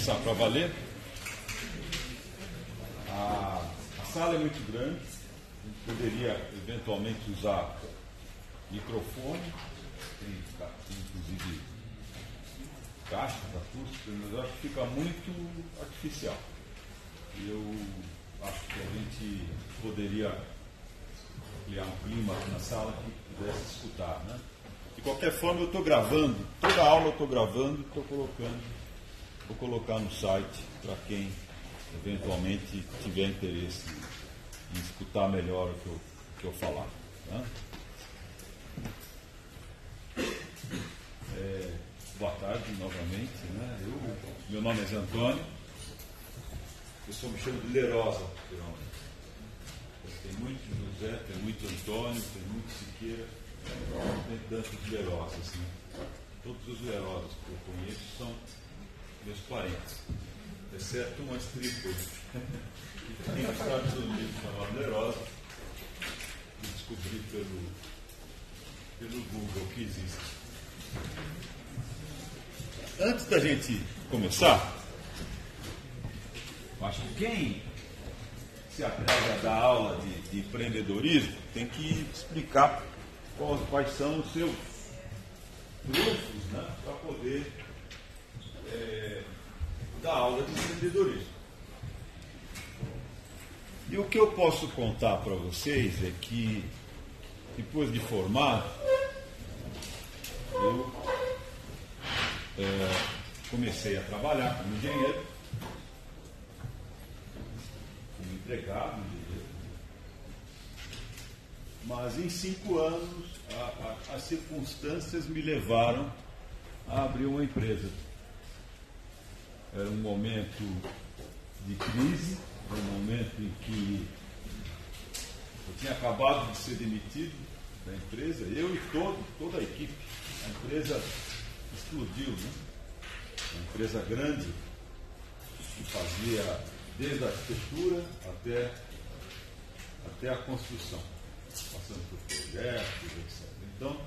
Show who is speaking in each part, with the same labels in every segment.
Speaker 1: começar para valer. A sala é muito grande, a gente poderia eventualmente usar microfone, tem inclusive caixas acústicas, mas eu acho que fica muito artificial. Eu acho que a gente poderia criar um clima aqui na sala que pudesse escutar, né? De qualquer forma, eu estou gravando, toda aula eu estou gravando e vou colocar no site para quem eventualmente tiver interesse em escutar melhor o que eu falar. Né? Boa tarde novamente. Né? Meu nome é Zé Antônio, eu só me chamo de Lerosa, geralmente. Tem muito José, tem muito Antônio, tem muito Siqueira, não tem tantos Lerosas. Assim. Todos os Lerosas que eu conheço são meus parentes, exceto uma estripa que tem nos Estados Unidos chamada Lerosa, que descobri pelo Google que existe. Antes da gente começar, acho que quem se agrega da aula de empreendedorismo tem que explicar quais são os seus trunfos, né, para poder dar aula de empreendedorismo. E o que eu posso contar para vocês é que, depois de formado, eu comecei a trabalhar como engenheiro, como empregado, mas em 5 anos as circunstâncias me levaram a abrir uma empresa. Era um momento de crise, um momento em que eu tinha acabado de ser demitido da empresa, eu e toda a equipe. A empresa explodiu, né? Uma empresa grande que fazia desde a arquitetura até a construção, passando por projetos, etc. Então,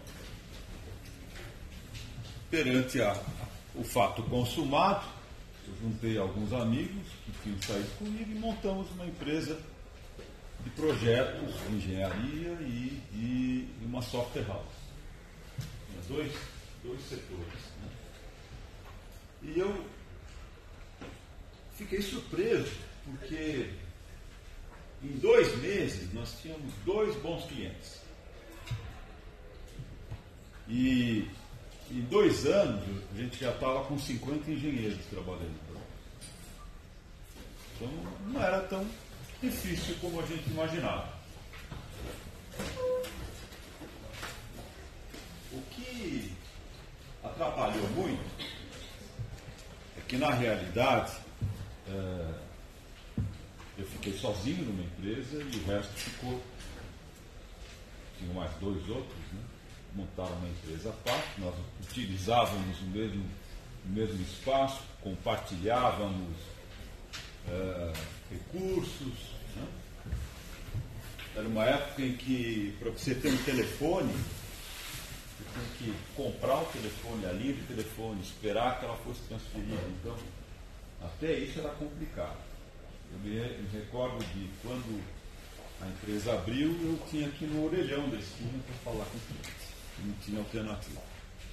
Speaker 1: perante o fato consumado, eu juntei alguns amigos que tinham saído comigo e montamos uma empresa de projetos, de engenharia e uma software house. Tinha dois setores. Né? E eu fiquei surpreso, porque em 2 meses nós tínhamos 2 bons clientes. E em 2 anos a gente já estava com 50 engenheiros trabalhando. Então não era tão difícil como a gente imaginava. O que atrapalhou muito é que, na realidade, eu fiquei sozinho numa empresa e o resto ficou. Tinha mais 2 outros, né? Montaram uma empresa à parte, nós utilizávamos o mesmo espaço, compartilhávamos recursos. Né? Era uma época em que, para você ter um telefone, você tinha que comprar o telefone, a linha de telefone, esperar que ela fosse transferida. Então, até isso era complicado. Eu me recordo de quando a empresa abriu, eu tinha aqui no orelhão da esquina para falar com o cliente. Não tinha alternativa.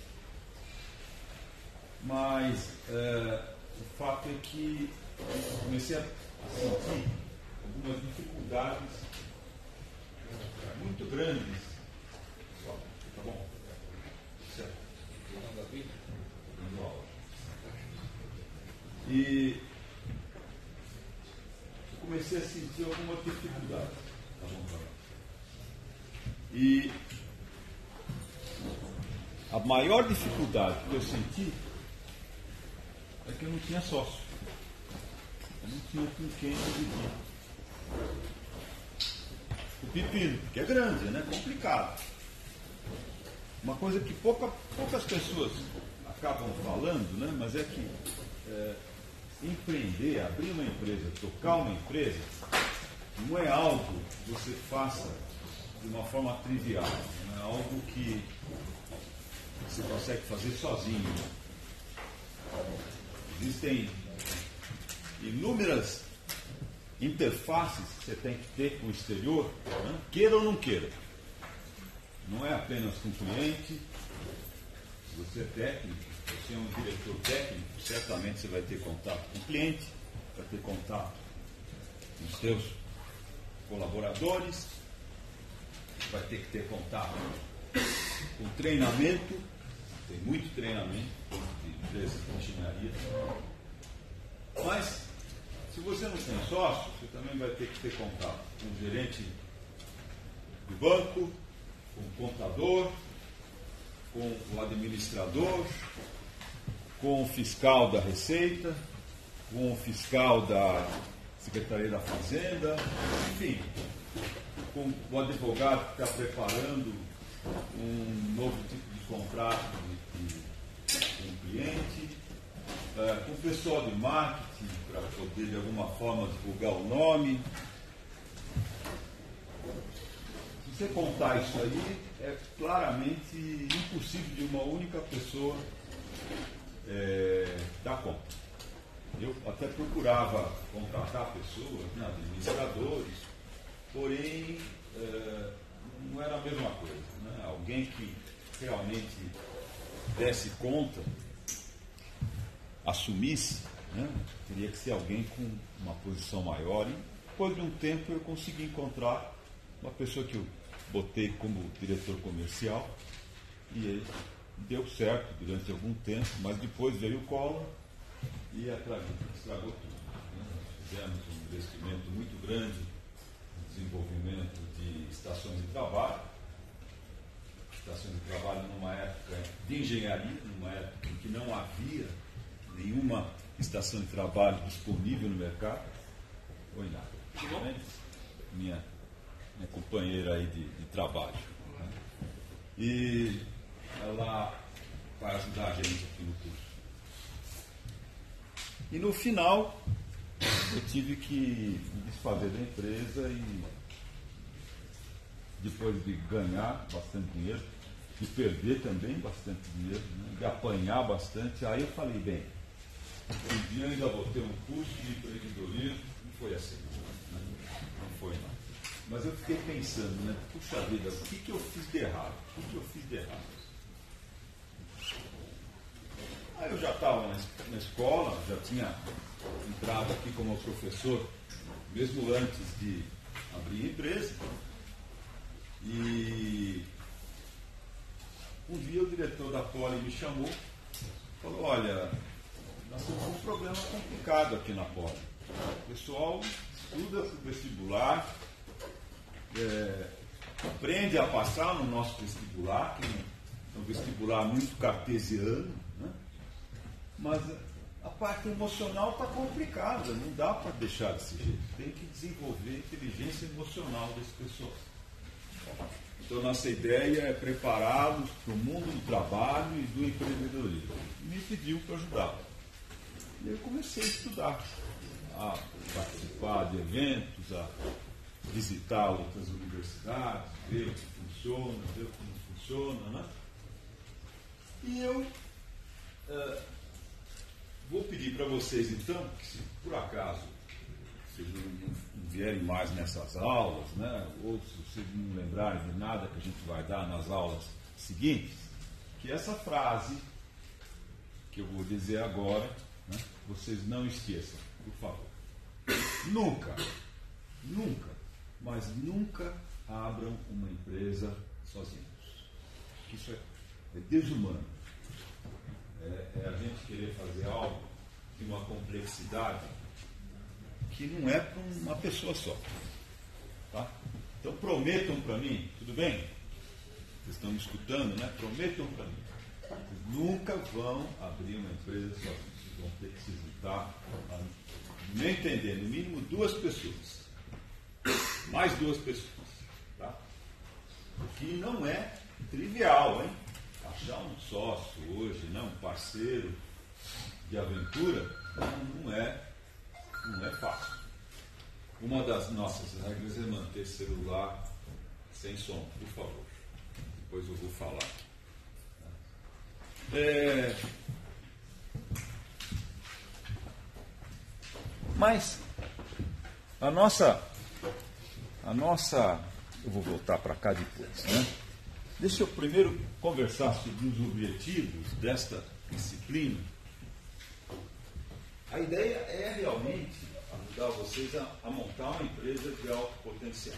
Speaker 1: Mas o fato é que eu comecei a sentir algumas dificuldades muito grandes. Tá bom? Certo. E eu comecei a sentir algumas dificuldades. Tá bom? E a maior dificuldade que eu senti é que eu não tinha sócio. Eu não tinha com quem dividir. O pepino, que é grande, né? Complicado. Uma coisa que poucas pessoas acabam falando, né? Mas é que empreender, abrir uma empresa, tocar uma empresa, não é algo que você faça de uma forma trivial. Não é algo que você consegue fazer sozinho. Existem inúmeras interfaces que você tem que ter com o exterior, né? Queira ou não queira. Não é apenas com o cliente. Se você é técnico, você é um diretor técnico, certamente você vai ter contato com o cliente, vai ter contato com os seus colaboradores, vai ter que ter contato com treinamento, tem muito treinamento de empresas de engenharia. Mas, se você não tem sócio, você também vai ter que ter contato com o gerente do banco, com o contador, com o administrador, com o fiscal da Receita, com o fiscal da Secretaria da Fazenda, enfim, com o advogado que está preparando um novo tipo de contrato com o cliente, com o pessoal de marketing para poder de alguma forma divulgar o nome. Se você contar isso aí, é claramente impossível de uma única pessoa dar conta. Eu até procurava contratar pessoas, né, administradores, porém não era a mesma coisa. Né? Alguém que realmente desse conta, assumisse, né? Teria que ser alguém com uma posição maior. E depois de um tempo eu consegui encontrar uma pessoa que eu botei como diretor comercial e ele deu certo durante algum tempo, mas depois veio o Collor e estragou tudo. Né? Fizemos um investimento muito grande no desenvolvimento de estações de trabalho. Estações de trabalho numa época de engenharia, numa época em que não havia nenhuma estação de trabalho disponível no mercado. Oi, nada. Minha companheira aí de trabalho. Né? E ela vai ajudar a gente aqui no curso. E no final, eu tive que me desfazer da empresa e depois de ganhar bastante dinheiro, de perder também bastante dinheiro, né, de apanhar bastante, aí eu falei, bem, um dia eu ainda vou ter um curso de empreendedorismo, não foi assim, né? Não foi não. Mas eu fiquei pensando, né, puxa vida, o que eu fiz de errado? O que eu fiz de errado? Aí eu já estava na escola, já tinha entrado aqui como professor, mesmo antes de abrir a empresa, e um dia o diretor da Poli me chamou, falou, olha, nós temos um problema complicado aqui na Poli. O pessoal estuda para o vestibular, aprende a passar no nosso vestibular, que é um vestibular muito cartesiano, né? Mas a parte emocional está complicada, não dá para deixar desse jeito. Tem que desenvolver a inteligência emocional das pessoas. Então, nossa ideia é prepará-los para o mundo do trabalho e do empreendedorismo. E me pediu para ajudá-lo. E eu comecei a estudar, a participar de eventos, a visitar outras universidades, ver o que funciona, ver o que não funciona, né? E eu vou pedir para vocês, então, que se por acaso vocês não vierem mais nessas aulas, né, ou se vocês não lembrarem de nada que a gente vai dar nas aulas seguintes, que essa frase que eu vou dizer agora, né, vocês não esqueçam, por favor. Nunca, mas nunca abram uma empresa sozinhos. Isso é desumano. É a gente querer fazer algo de uma complexidade que não é para uma pessoa só. Tá? Então prometam para mim, tudo bem? Vocês estão me escutando, né? Prometam para mim. Vocês nunca vão abrir uma empresa sozinhos. Vocês vão ter que se juntar, no meu entender, no mínimo 2 pessoas. Mais 2 pessoas. Tá? O que não é trivial, hein? Achar um sócio hoje, né, um parceiro de aventura, não é fácil. Uma das nossas regras é manter celular sem som, por favor. Depois eu vou falar. Mas a nossa, eu vou voltar para cá depois, né? Deixa eu primeiro conversar sobre os objetivos desta disciplina. A ideia é realmente ajudar vocês a montar uma empresa de alto potencial.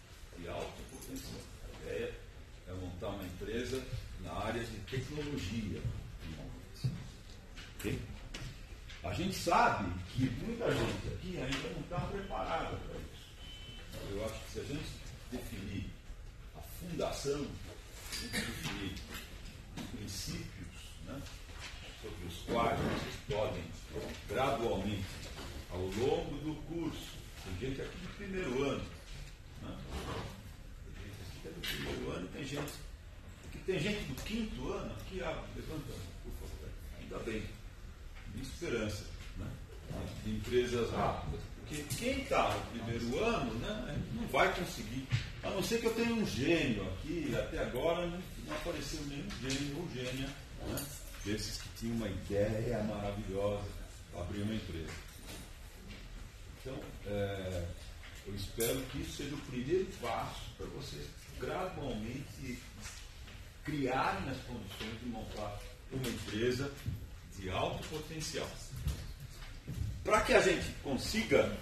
Speaker 1: A ideia é montar uma empresa na área de tecnologia, normalmente. Okay? A gente sabe que muita gente aqui ainda não está preparada para isso. Eu acho que se a gente definir a fundação, definir os princípios, né, sobre os quais vocês podem gradualmente, ao longo do curso, tem gente aqui do primeiro ano, né? Tem gente aqui que é do primeiro ano, tem gente do quinto ano aqui, levantando, por favor, ainda bem, de esperança, né? De empresas rápidas, porque quem está no primeiro ano, né, não vai conseguir, a não ser que eu tenha um gênio aqui, até agora não apareceu nenhum gênio ou gênia, né, desses que tinham uma ideia maravilhosa para abrir uma empresa. Então, eu espero que isso seja o primeiro passo para vocês gradualmente criarem as condições de montar uma empresa de alto potencial. Para que a gente consiga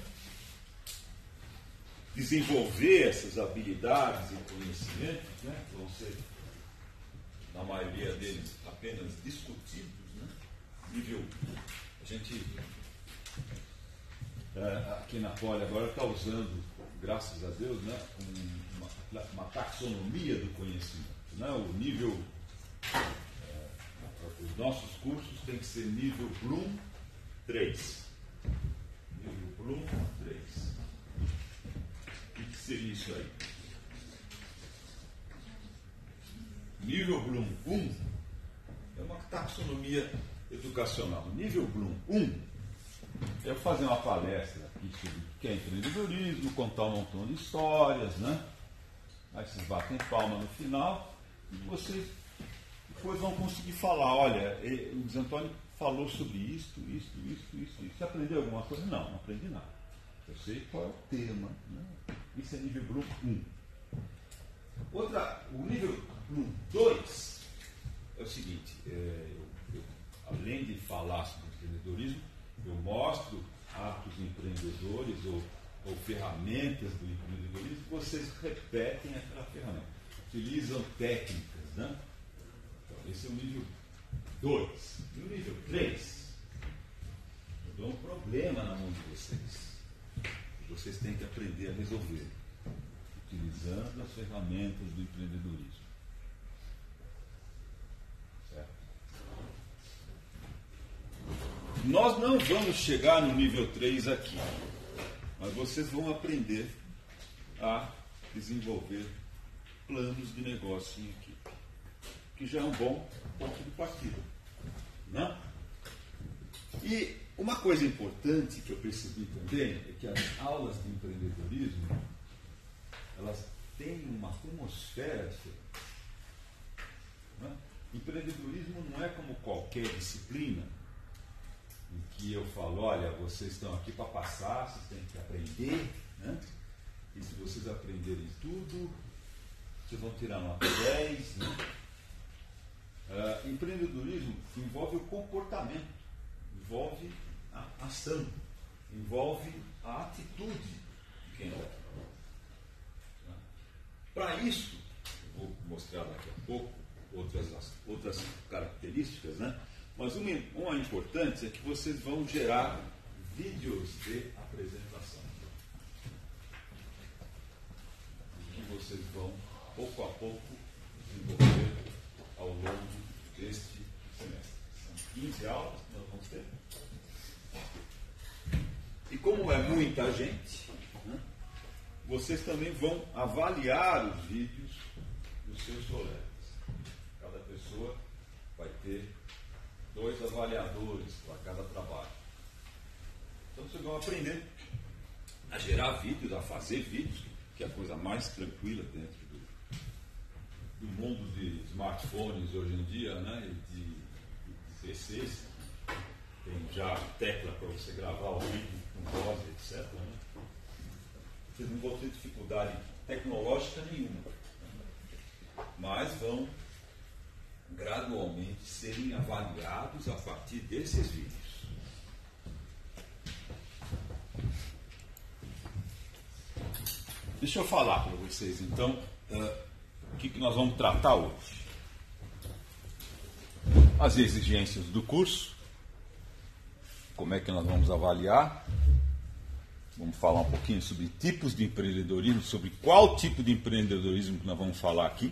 Speaker 1: desenvolver essas habilidades e conhecimentos, né, que vão ser, na maioria deles, apenas discutidos, né, nível, a gente aqui na Poli agora está usando, graças a Deus, né, uma taxonomia do conhecimento, né, o nível, os nossos cursos têm que ser nível Bloom 3. Nível Bloom 3. O que seria isso aí? Nível Bloom 1 é uma taxonomia educacional. Nível Bloom 1 é fazer uma palestra aqui sobre o que é empreendedorismo, contar um montão de histórias, né? Aí vocês batem palma no final e vocês depois vão conseguir falar, olha, o Luiz Antônio falou sobre isso. Você aprendeu alguma coisa? Não aprendi nada. Eu sei qual é o tema, né? Isso é nível Bloom 1. O nível Bloom 2 é o seguinte, além de falar sobre empreendedorismo, eu mostro hábitos empreendedores ou ferramentas do empreendedorismo, vocês repetem aquela ferramenta, utilizam técnicas, né? Então, esse é o nível 2. E o nível 3, eu dou um problema na mão de vocês. Vocês têm que aprender a resolver, utilizando as ferramentas do empreendedorismo. Certo? Nós não vamos chegar no nível 3 aqui, mas vocês vão aprender a desenvolver planos de negócio em equipe, que já é um bom ponto de partida, né? E uma coisa importante que eu percebi também é que as aulas de empreendedorismo, elas têm uma atmosfera diferente, né? Empreendedorismo não é como qualquer disciplina em que eu falo, olha, vocês estão aqui para passar, vocês têm que aprender, né? E se vocês aprenderem tudo, vocês vão tirar nota 10, né? Empreendedorismo envolve o comportamento, envolve a ação, envolve a atitude de quem está aqui. Para isso, eu vou mostrar daqui a pouco outras características, né? Mas uma importante é que vocês vão gerar vídeos de apresentação. Que vocês vão, pouco a pouco, desenvolver ao longo deste semestre. São 15 aulas que nós vamos ter. E como é muita gente, né, vocês também vão avaliar os vídeos dos seus colegas. Cada pessoa vai ter 2 avaliadores para cada trabalho. Então vocês vão aprender a gerar vídeos, a fazer vídeos, que é a coisa mais tranquila dentro do mundo de smartphones hoje em dia, né? E de PCs. Tem já tecla para você gravar o vídeo com voz, etc. Né? Vocês não vão ter dificuldade tecnológica nenhuma, mas vão gradualmente serem avaliados a partir desses vídeos. Deixa eu falar para vocês, então, o que nós vamos tratar hoje. As exigências do curso, como é que nós vamos avaliar, vamos falar um pouquinho sobre tipos de empreendedorismo, sobre qual tipo de empreendedorismo que nós vamos falar aqui.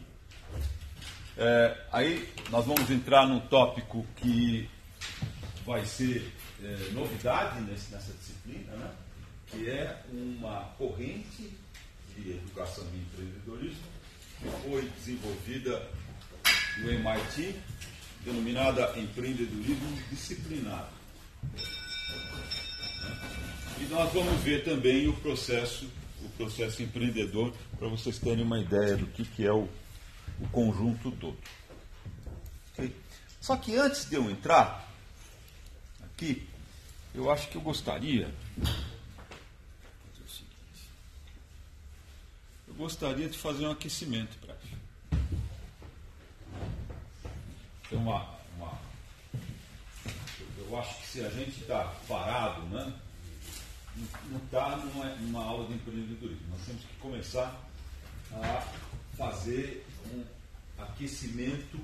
Speaker 1: Aí nós vamos entrar num tópico que vai ser novidade nessa disciplina, né? Que é uma corrente de educação de empreendedorismo que foi desenvolvida no MIT, denominada empreendedorismo disciplinado. E nós vamos ver também o processo empreendedor, para vocês terem uma ideia do que é o conjunto todo. Okay? Só que antes de eu entrar aqui, eu acho que eu gostaria de fazer um aquecimento prévio. Então, eu acho que se a gente está parado, né, não está numa aula de empreendedorismo. Nós temos que começar a fazer um aquecimento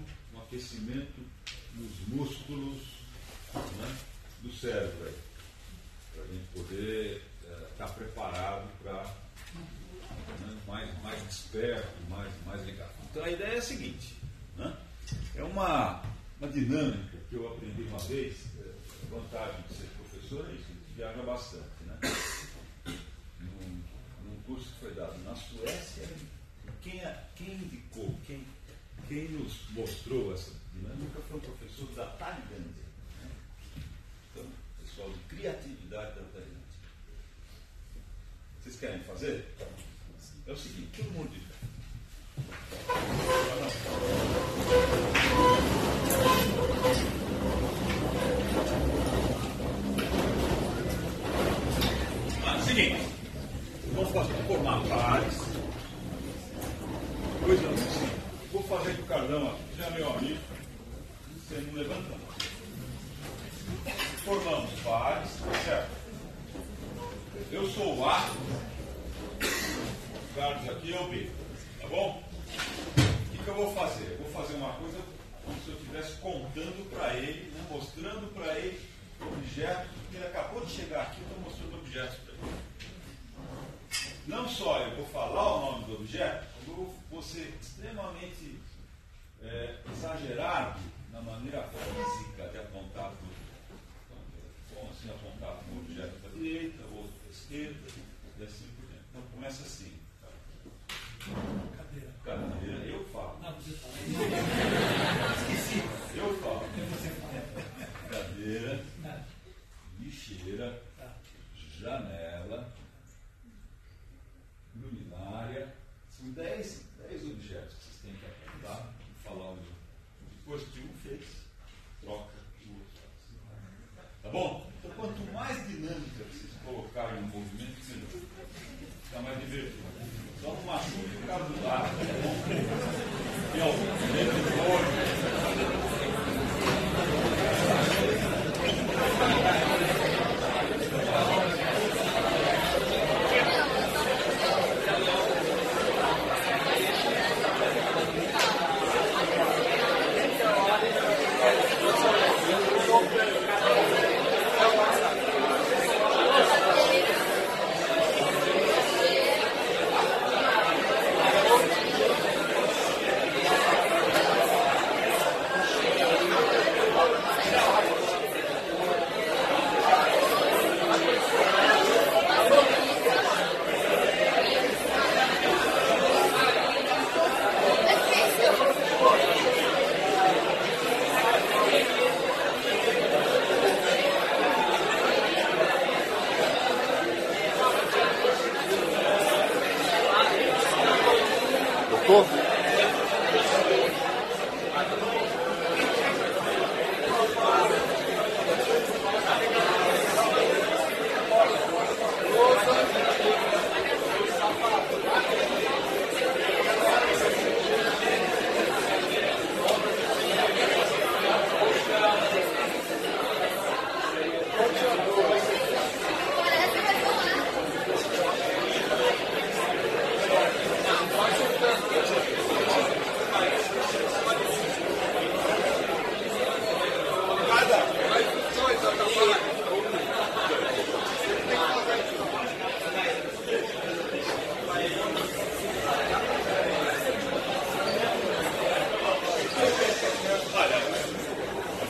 Speaker 1: nos músculos, né, do cérebro, para a gente poder estar preparado para, né, mais desperto, mais ligado. Então a ideia é a seguinte, né, é uma dinâmica que eu aprendi uma vez. A vantagem de ser professor é isso, a gente viaja bastante, né? Num curso que foi dado na Suécia, quem indicou, quem nos mostrou essa dinâmica foi o professor da Tailândia, né? Então, pessoal de criatividade da Tailândia. Vocês querem fazer? É o seguinte, todo mundo de pé. Seguinte, vamos formar pares. Coisa muito simples. Vou fazer com o Cardão aqui, que já é meu amigo. Você não levanta. Formamos pares, certo? Eu sou o A, o Carlos aqui é o B, tá bom? O que eu vou fazer? Eu vou fazer uma coisa como se eu estivesse contando para ele, né, mostrando para ele objetos, porque ele acabou de chegar aqui, eu estou mostrando objetos para ele. Não só eu vou falar o nome do objeto, eu vou ser extremamente exagerado na maneira física de apontar para o objeto. Então, assim, apontar para um objeto da direita, outro da esquerda, e assim por diante. Então começa assim. Cadeira, eu falo. Não, você fala. Esqueci. Eu falo. Cadeira, lixeira, janela, luminária. São 10 objetos que vocês têm que apontar e falar o nome. Depois que um fez, troca o outro. Tá bom? Então, quanto mais dinâmica vocês colocarem no movimento, melhor. Fica mais divertido. Só não machuque o cabo do lado, tá bom? E ó, dentro do olho.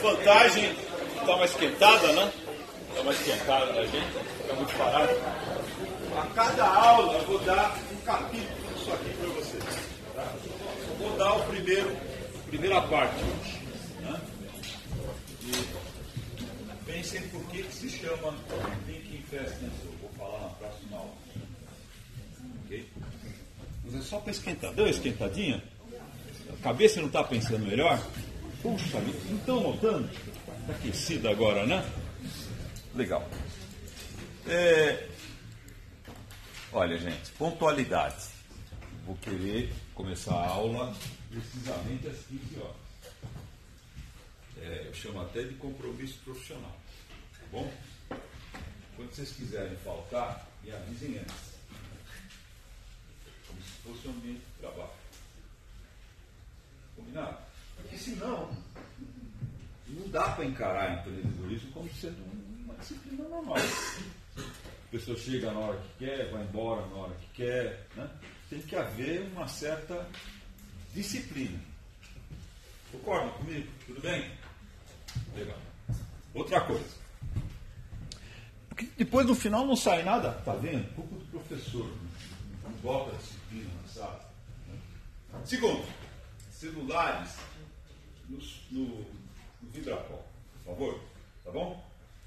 Speaker 1: vantagem, dá uma esquentada, né? Dá uma esquentada na gente, fica muito parado. A cada aula eu vou dar um capítulo disso aqui para vocês. Tá? Eu vou dar a primeira parte hoje. Né? E pensem por que se chama Thinking Fast and Slow. Vou falar na próxima aula. Ok? Mas é só para esquentar. Deu uma esquentadinha? A cabeça não está pensando melhor? Puxa, não estão notando? Está aquecida agora, né? Legal. Olha, gente, pontualidade. Vou querer começar a aula precisamente às 15 horas. Eu chamo até de compromisso profissional. Tá bom? Quando vocês quiserem faltar, me avisem antes. Como se fosse um ambiente de trabalho. Combinado? Porque senão, não dá para encarar empreendedorismo como sendo uma disciplina normal. A pessoa chega na hora que quer, vai embora na hora que quer. Né? Tem que haver uma certa disciplina. Concordam comigo? Tudo bem? Legal. Outra coisa. Porque depois no final não sai nada, tá vendo? Culpa do professor. Não bota a disciplina na sala. Né? Segundo, celulares no vidrapó, por favor. Tá bom?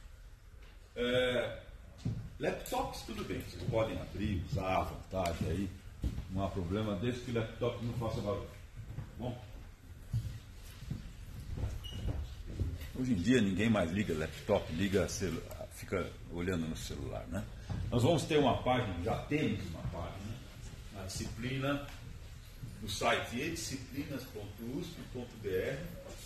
Speaker 1: Laptops, tudo bem. Vocês podem abrir, usar à vontade aí. Não há problema, desde que o laptop não faça barulho. Tá bom? Hoje em dia ninguém mais liga laptop, fica olhando no celular, né? Nós vamos ter uma página, já temos uma página, na disciplina, no site edisciplinas.usp.br.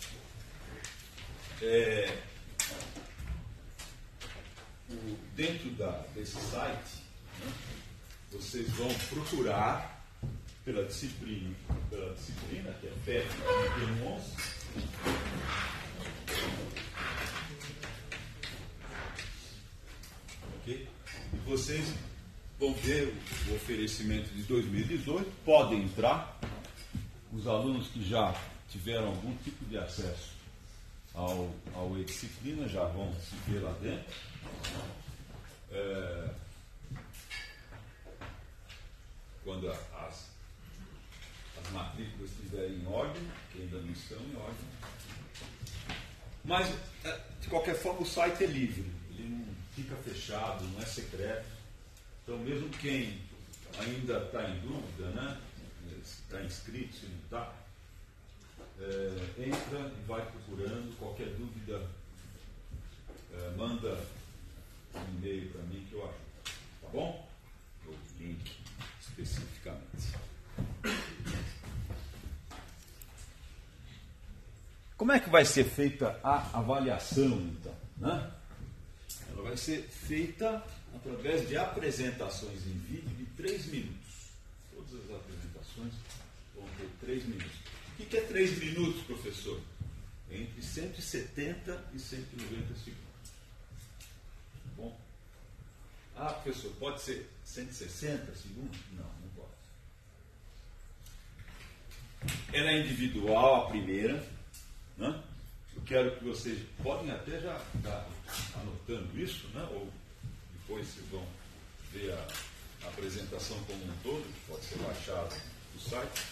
Speaker 1: Dentro desse site, né, vocês vão procurar pela disciplina que é PEP 11. Ok? E vocês vão ver o oferecimento de 2018, podem entrar. Os alunos que já tiveram algum tipo de acesso ao e-disciplina já vão se ver lá dentro. Quando as matrículas estiverem em ordem, que ainda não estão em ordem. Mas, de qualquer forma, o site é livre, ele não fica fechado, não é secreto. Então, mesmo quem ainda está em dúvida, né, se está inscrito, se não está, entra e vai procurando. Qualquer dúvida, manda um e-mail para mim que eu ajudo. Tá bom? O link especificamente. Como é que vai ser feita a avaliação, então? Né? Ela vai ser feita através de apresentações em vídeo de 3 minutos. Todas as apresentações vão ter 3 minutos. O que é 3 minutos, professor? Entre 170 e 190 segundos. Tá bom? Ah, professor, pode ser 160 segundos? Não, não pode. Ela é individual, a primeira. Né? Eu quero que vocês podem até já estar anotando isso, né? Ou depois vocês vão ver a apresentação como um todo, que pode ser baixado no site.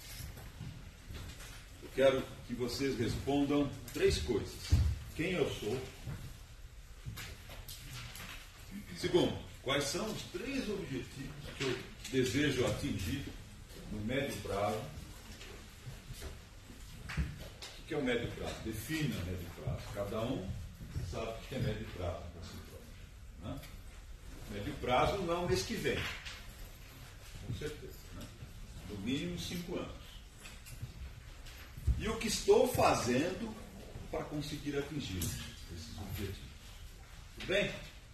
Speaker 1: Eu quero que vocês respondam 3 coisas. Quem eu sou? Segundo, quais são os 3 objetivos que eu desejo atingir no médio prazo? O que é o médio prazo? Defina o médio prazo. Cada um sabe o que é médio prazo para si próprio. Né? Médio prazo não mês que vem. Com certeza. Né? No mínimo 5 anos. E o que estou fazendo para conseguir atingir esses objetivos. Tudo bem?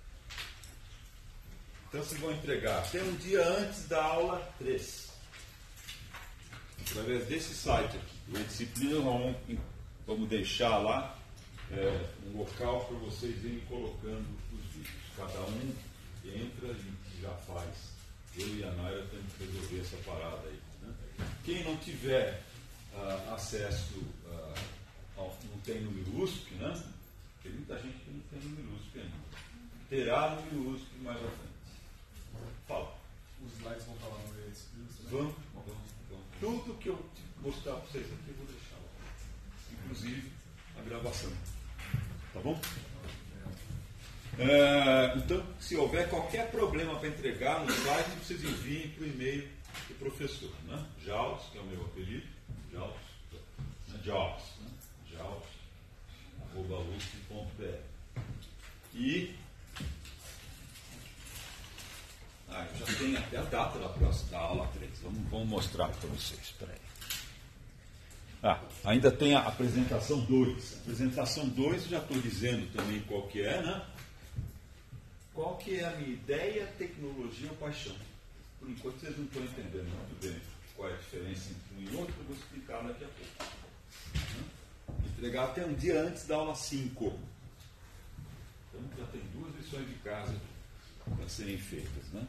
Speaker 1: Então vocês vão entregar até um dia antes da aula 3. Através desse site aqui. A disciplina vamos deixar lá um local para vocês irem colocando os vídeos. Cada um entra e já faz. Eu e a Naira temos que resolver essa parada aí. Né? Quem não tiver acesso não tem número USP, né? Tem muita gente que não tem número USP ainda. Terá número USP mais à frente. Fala.
Speaker 2: Os slides vão falar no meio desse vídeo?
Speaker 1: Vamos. Tudo que eu mostrar para vocês aqui eu vou deixar lá. Inclusive a gravação. Tá bom? Então, se houver qualquer problema para entregar no site, vocês enviem para o e-mail do professor, né? Jaus, que é o meu apelido, Jaus, @usp.br. E eu já tenho até a data da aula 3. Vamos mostrar para vocês. Espera aí. Ainda tem a apresentação 2. A apresentação 2, já estou dizendo também qual que é, né? Qual que é a minha ideia, tecnologia ou paixão? Por enquanto vocês não estão entendendo muito bem qual é a diferença entre um e outro, eu vou explicar daqui a pouco. Entregar até um dia antes da aula 5. Então já tem 2 lições de casa para serem feitas, né?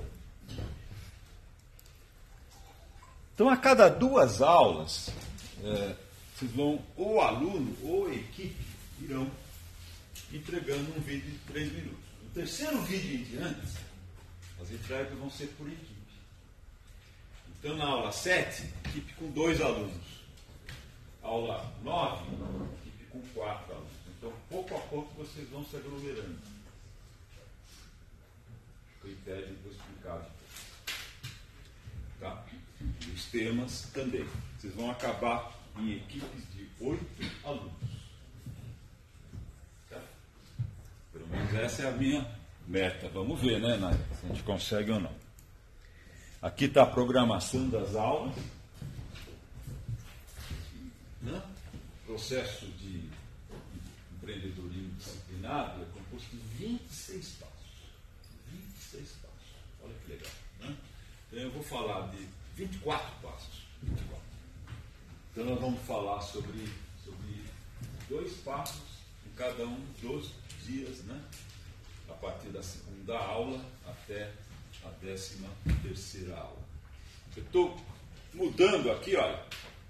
Speaker 1: Então a cada 2 aulas, vocês vão, ou aluno ou a equipe, irão entregando um vídeo de 3 minutos. No terceiro vídeo em diante, as entregas vão ser por equipe. Então na aula 7, equipe com 2 alunos. Aula 9, equipe com 4 alunos. Então pouco a pouco vocês vão se aglomerando. O critério eu vou explicar depois. Tá? E os temas também. Vocês vão acabar em equipes de 8 alunos. Tá? Pelo menos essa é a minha meta. Vamos ver, né, Nádia? Se a gente consegue ou não. Aqui está a programação das aulas. Né? Processo de empreendedorismo disciplinado é composto de 26 passos. 26 passos. Olha que legal. Né? Então eu vou falar de 24 passos. 24. Então nós vamos falar sobre 2 passos em cada um dos dias, né? A partir da segunda aula até a 13ª aula. Eu estou mudando aqui, olha.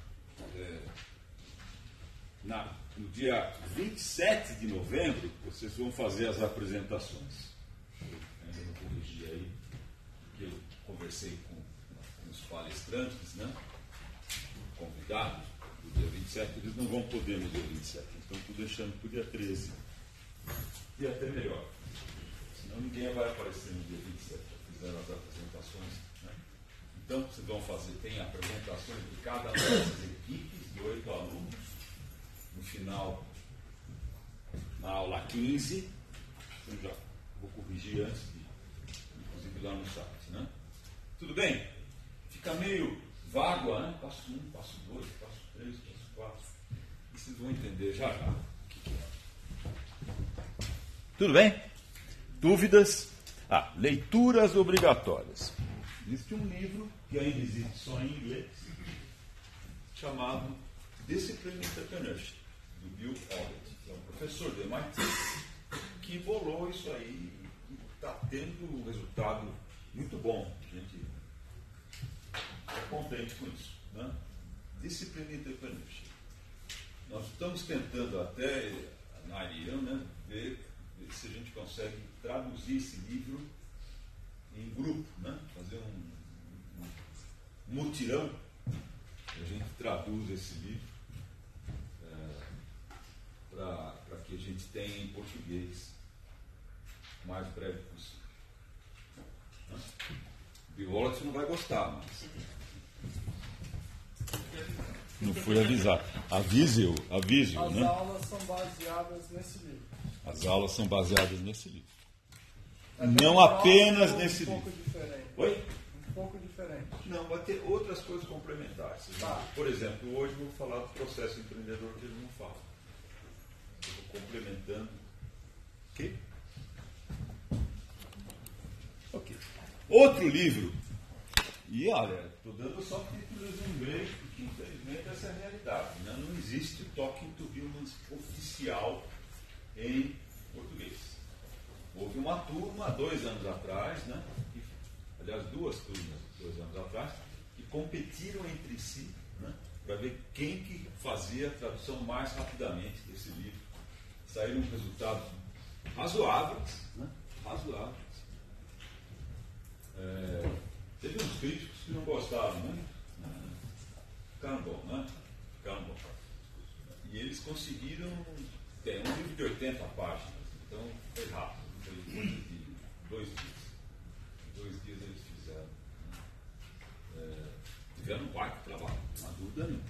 Speaker 1: No dia 27 de novembro, vocês vão fazer as apresentações. Eu ainda não corrigi aí, porque eu conversei com os palestrantes, né? Convidados do dia 27, eles não vão poder no dia 27, então estou deixando para o dia 13. E até melhor. Senão ninguém vai aparecer no dia 27, já fizeram as apresentações. Né? Então vocês vão fazer, tem apresentações de cada uma dessas equipes, de 8 alunos. No final, na aula 15, eu já vou corrigir antes inclusive lá no site, né? Tudo bem? Fica meio vago, né? Passo 1, passo 2, passo 3, passo 4. E vocês vão entender já o que é. Tudo bem? Dúvidas? Leituras obrigatórias. Existe um livro que ainda existe só em inglês, chamado Discipline Entrepreneurship, do Bill Orbit, que é um professor do MIT, que bolou isso aí e está tendo um resultado muito bom. A gente é contente com isso. Né? Discipline Entrepreneurship. Nós estamos tentando até, na Ariane, né, ver se a gente consegue traduzir esse livro em grupo, né? Fazer um mutirão, a gente traduz esse livro para que a gente tenha em português o mais breve possível. Né? O Biológico não vai gostar, mas não fui avisado. Avise-o, né?
Speaker 2: As aulas são baseadas nesse livro.
Speaker 1: As aulas são baseadas nesse livro. Não apenas nesse livro.
Speaker 2: Um pouco diferente.
Speaker 1: Oi?
Speaker 2: Um pouco diferente.
Speaker 1: Não, vai ter outras coisas complementares.
Speaker 2: Tá.
Speaker 1: Por exemplo, hoje eu vou falar do processo empreendedor que ele não fala. Eu vou complementando. Ok? Ok. Outro livro. E olha, estou dando só títulos em inglês, porque infelizmente essa é a realidade. Né? Não existe o Talking to Humans oficial em português. Houve uma turma 2 anos atrás, né? Aliás, 2 turmas 2 anos atrás, que competiram entre si, né? para ver quem que fazia a tradução mais rapidamente desse livro. Saíram resultados razoáveis, né? Razoáveis. Teve uns críticos que não gostaram, né? Campbell, né? Campbell. E eles conseguiram ter um livro de 80 páginas, então foi rápido, foi coisa de 2 dias. 2 dias eles fizeram. Tiveram um baita trabalho, não há dúvida nenhuma.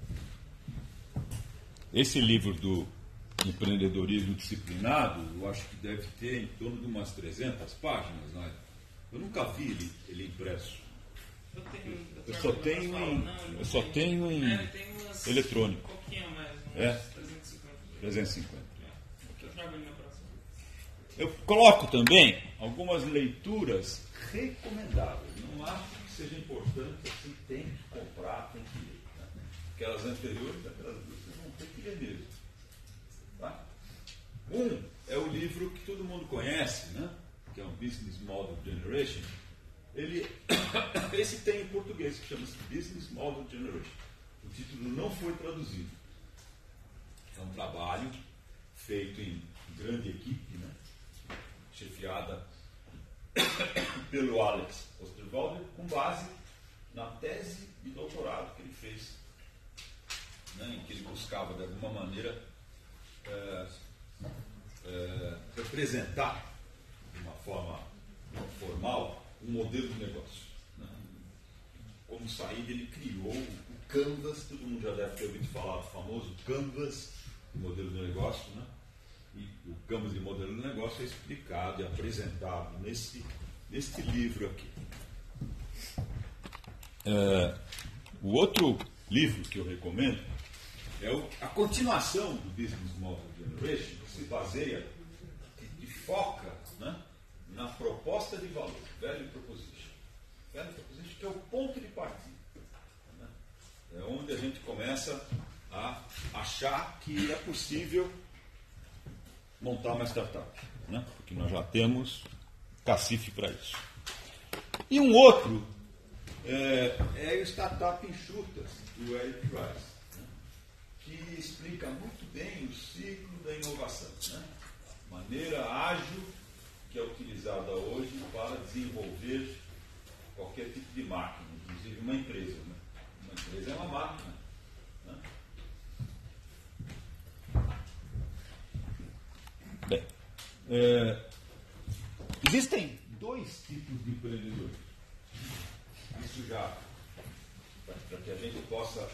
Speaker 1: Esse livro do Empreendedorismo Disciplinado, eu acho que deve ter em torno de umas 300 páginas, né? Eu nunca vi ele impresso. Eu só tenho em eletrônico.
Speaker 3: Um pouquinho mais, uns 350.
Speaker 1: 350.
Speaker 3: Eu trago ele na próxima.
Speaker 1: Eu coloco também algumas leituras recomendáveis. Não acho que seja importante, assim, tem que comprar, tem que ler. Né? Aquelas anteriores, aquelas duas, vocês vão ter que ler mesmo. Tá? Um é o livro que todo mundo conhece, né? Que é um Business Model Generation. Esse tem em português, que chama-se Business Model Generation. O título não foi traduzido. É um trabalho feito em grande equipe, né? Chefiada pelo Alex Osterwalder, com base na tese de doutorado que ele fez, né? Em que ele buscava, de alguma maneira, representar de uma forma formal um modelo de negócio. Né? Como saída, ele criou o Canvas, todo mundo já deve ter ouvido falar do famoso Canvas de modelo de negócio, né? E o Canvas de modelo de negócio é explicado e apresentado neste livro aqui. O outro livro que eu recomendo é a continuação do Business Model Generation, que se baseia e foca, né, na proposta de valor, Value Proposition. Value Proposition, que é o ponto de partida. Né? É onde a gente começa a achar que é possível montar uma startup, né? Porque nós já temos cacife para isso. E um outro é o Startup Enxutas, do Eric Rice, né? Que explica muito bem o ciclo da inovação, né? Maneira ágil que é utilizada hoje para desenvolver qualquer tipo de máquina, inclusive uma empresa. Né? Uma empresa é uma máquina. Né? Bem, existem 2 tipos de empreendedores. Isso já, para que a gente possa,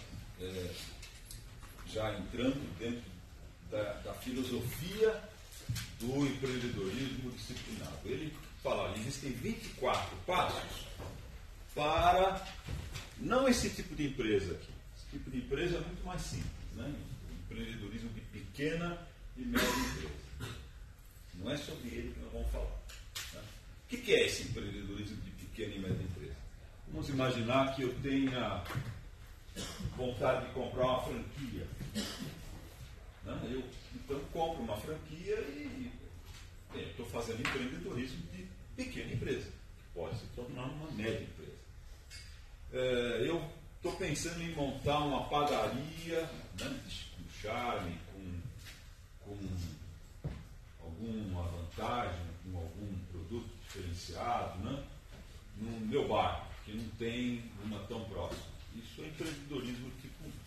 Speaker 1: já entrando dentro da filosofia do empreendedorismo disciplinado. Ele fala, existem 24 passos para, não esse tipo de empresa aqui. Esse tipo de empresa é muito mais simples, né? O empreendedorismo de pequena e média empresa. Não é sobre ele que nós vamos falar. Né? O que é esse empreendedorismo de pequena e média empresa? Vamos imaginar que eu tenha vontade de comprar uma franquia. Né? Eu então compro uma franquia e estou fazendo empreendedorismo de pequena empresa, que pode se tornar uma média empresa. Eu estou pensando em montar uma padaria, né, de charme, com alguma vantagem, com algum produto diferenciado, né, no meu bairro, que não tem uma tão próxima. Isso é empreendedorismo tipo 1.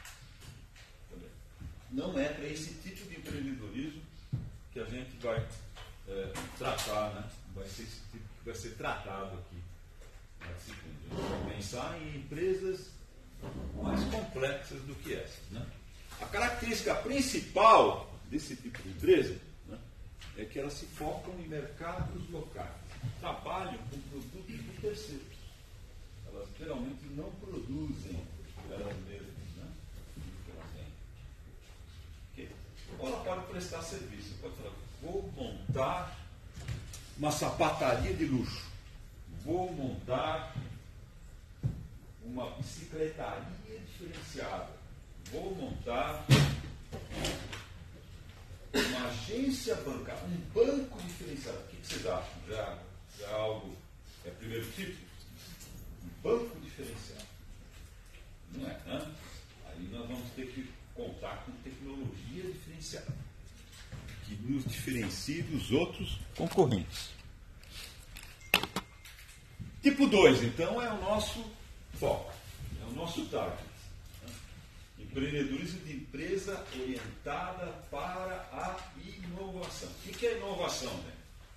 Speaker 1: Não é para esse tipo de empreendedorismo que a gente vai tratar, né? Vai ser esse tipo que vai ser tratado aqui na disciplina. A gente vai pensar em empresas mais complexas do que essa. Né? A característica principal desse tipo de empresa, né, é que elas se focam em mercados locais, trabalham com produtos de terceiros. Elas geralmente não produzem elas mesmas. Ou ela pode prestar serviço, pode falar, vou montar uma sapataria de luxo, vou montar uma bicicletaria diferenciada, vou montar uma agência bancária, um banco diferenciado. O que vocês acham? Já é algo, é primeiro tipo? Um banco diferenciado. Não é, né? nos diferencie dos outros concorrentes. Tipo 2, então, é o nosso foco, é o nosso target. Empreendedorismo de empresa orientada para a inovação. O que é inovação, né?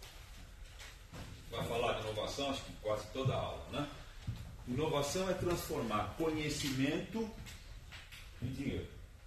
Speaker 1: Vai falar de inovação, acho que quase toda a aula, né? Inovação é transformar conhecimento em dinheiro.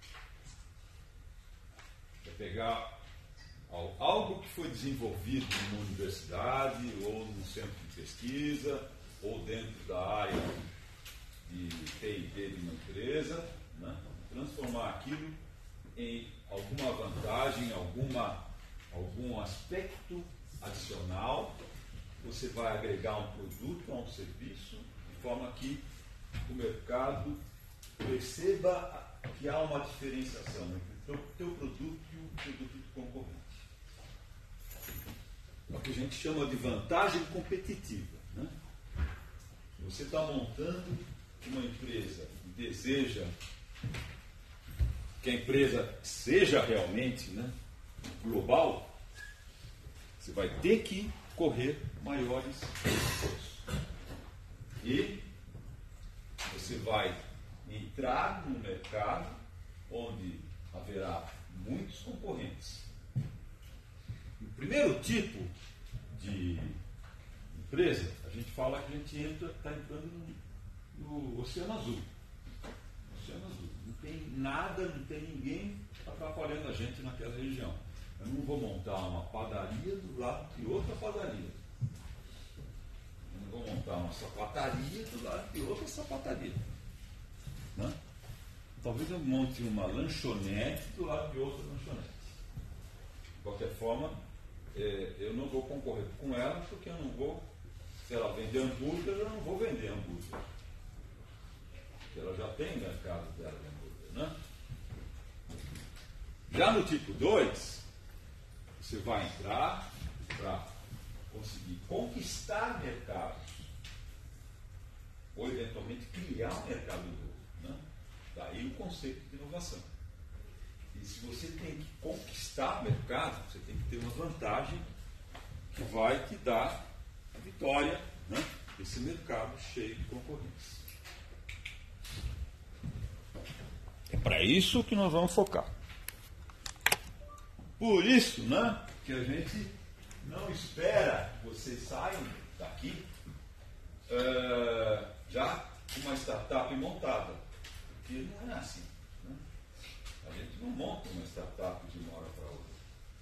Speaker 1: É pegar algo que foi desenvolvido numa universidade, ou num centro de pesquisa, ou dentro da área de T&D de uma empresa, né? Transformar aquilo em alguma vantagem, algum aspecto adicional. Você vai agregar um produto a um serviço, de forma que o mercado perceba que há uma diferenciação entre o teu produto e o produto do concorrente. É o que a gente chama de vantagem competitiva, né? Você está montando uma empresa e deseja que a empresa seja realmente, né, global, você vai ter que correr maiores riscos. E você vai entrar num mercado onde haverá muitos concorrentes. O primeiro tipo de empresa, a gente fala que a gente está entrando no Oceano Azul. Oceano Azul. Não tem nada, não tem ninguém atrapalhando a gente naquela região. Eu não vou montar uma padaria do lado de outra padaria. Eu não vou montar uma sapataria do lado de outra sapataria. Né? Talvez eu monte uma lanchonete do lado de outra lanchonete. De qualquer forma, eu não vou concorrer com ela, porque eu não vou, se ela vender hambúrguer, eu não vou vender hambúrguer. Porque ela já tem mercado dela de hambúrguer, né? Já no tipo 2, você vai entrar para conseguir conquistar mercados, ou eventualmente criar um mercado novo, né? Daí o conceito de inovação. E se você tem que conquistar mercado, você tem que ter uma vantagem que vai te dar a vitória, né, desse mercado cheio de concorrentes. É para isso que nós vamos focar. Por isso, né, que a gente não espera que vocês saiam daqui já com uma startup montada. Porque não é assim. Né? A gente não monta uma startup de uma hora para outra.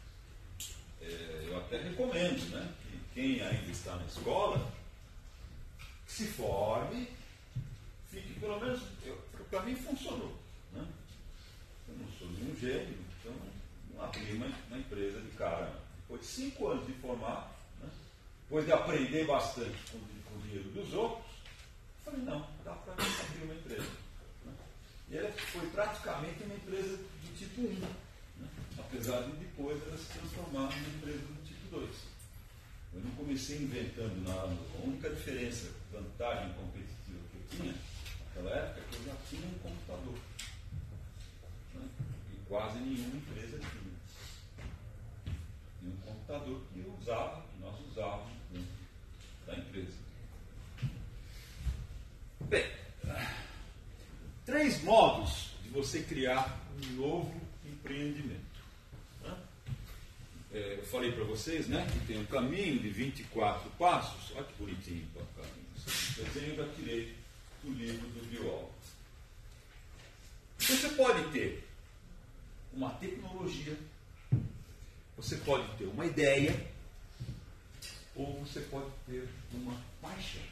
Speaker 1: Eu até recomendo, né, que quem ainda está na escola se forme, fique pelo menos. Para mim funcionou. Né? Eu não sou nenhum gênio, então não abri uma empresa de cara. Depois de 5 anos de formar, né, depois de aprender bastante com o dinheiro dos outros, eu falei, não, dá para abrir uma empresa. Né? E ela foi praticamente uma empresa do tipo 1, né? Apesar de depois ela se transformar numa empresa do tipo 2. Eu não comecei inventando nada. A única diferença, vantagem competitiva que eu tinha naquela época é que eu já tinha um computador. Né? E quase nenhuma empresa tinha. E um computador que eu usava, que nós usávamos dentro da empresa. Bem, 3 modos de você criar um novo empreendimento. Eu falei para vocês, né, que tem um caminho de 24 passos. Olha que bonitinho o caminho. Esse desenho eu já tirei do livro do biólogo. Você pode ter uma tecnologia, você pode ter uma ideia, ou você pode ter uma paixão.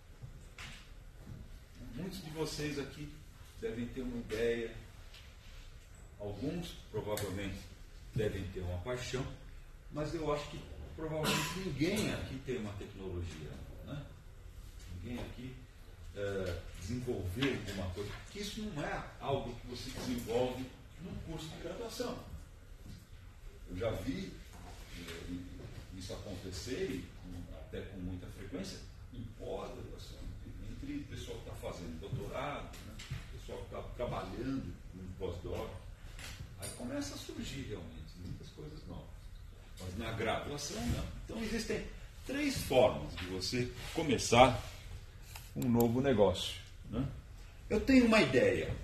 Speaker 1: Muitos de vocês aqui devem ter uma ideia, alguns provavelmente devem ter uma paixão, mas eu acho que provavelmente ninguém aqui tem uma tecnologia, né? Ninguém aqui desenvolveu alguma coisa, porque isso não é algo que você desenvolve num curso de graduação. Eu já vi isso acontecer, até com muita frequência, em pós-graduação, entre o pessoal que está fazendo doutorado, né? O pessoal que está trabalhando. trabalhando no pós-doc, aí começa a surgir realmente muitas coisas novas. Mas na graduação, não. Então, existem 3 formas de você começar um novo negócio. Né? Eu tenho uma ideia.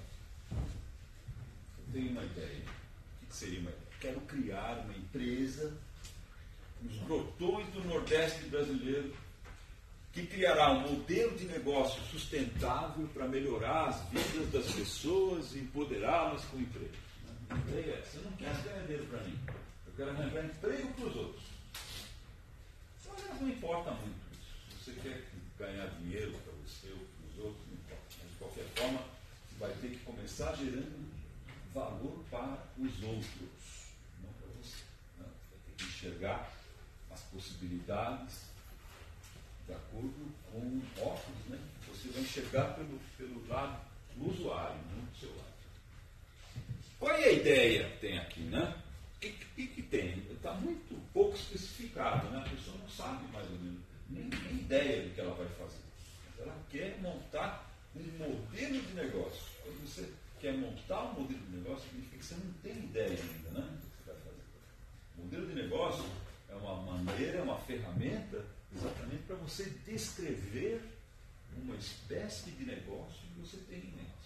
Speaker 1: O que seria uma ideia? Quero criar uma empresa nos grotões do Nordeste brasileiro que criará um modelo de negócio sustentável para melhorar as vidas das pessoas e empoderá-las com emprego. A ideia é essa. Eu não quero ganhar dinheiro para mim. Eu quero arranjar emprego para os outros. Mas não importa muito isso. Se você quer ganhar dinheiro para você ou para os outros, não importa. Mas, de qualquer forma, você vai ter que começar gerando valor para os outros, não para você. Né? Você vai ter que enxergar as possibilidades de acordo com óculos, né? Você vai enxergar pelo lado do usuário, não do seu lado. Qual é a ideia que tem aqui, né? O que tem? Está muito pouco especificado, né? A pessoa não sabe mais ou menos, nem ideia do que ela vai fazer. Ela quer montar um modelo de negócio. Quando você quer montar um modelo de negócio, significa que você não tem ideia ainda, né? Do que você vai fazer. O modelo de negócio é uma maneira, é uma ferramenta exatamente para você descrever uma espécie de negócio que você tem em mente.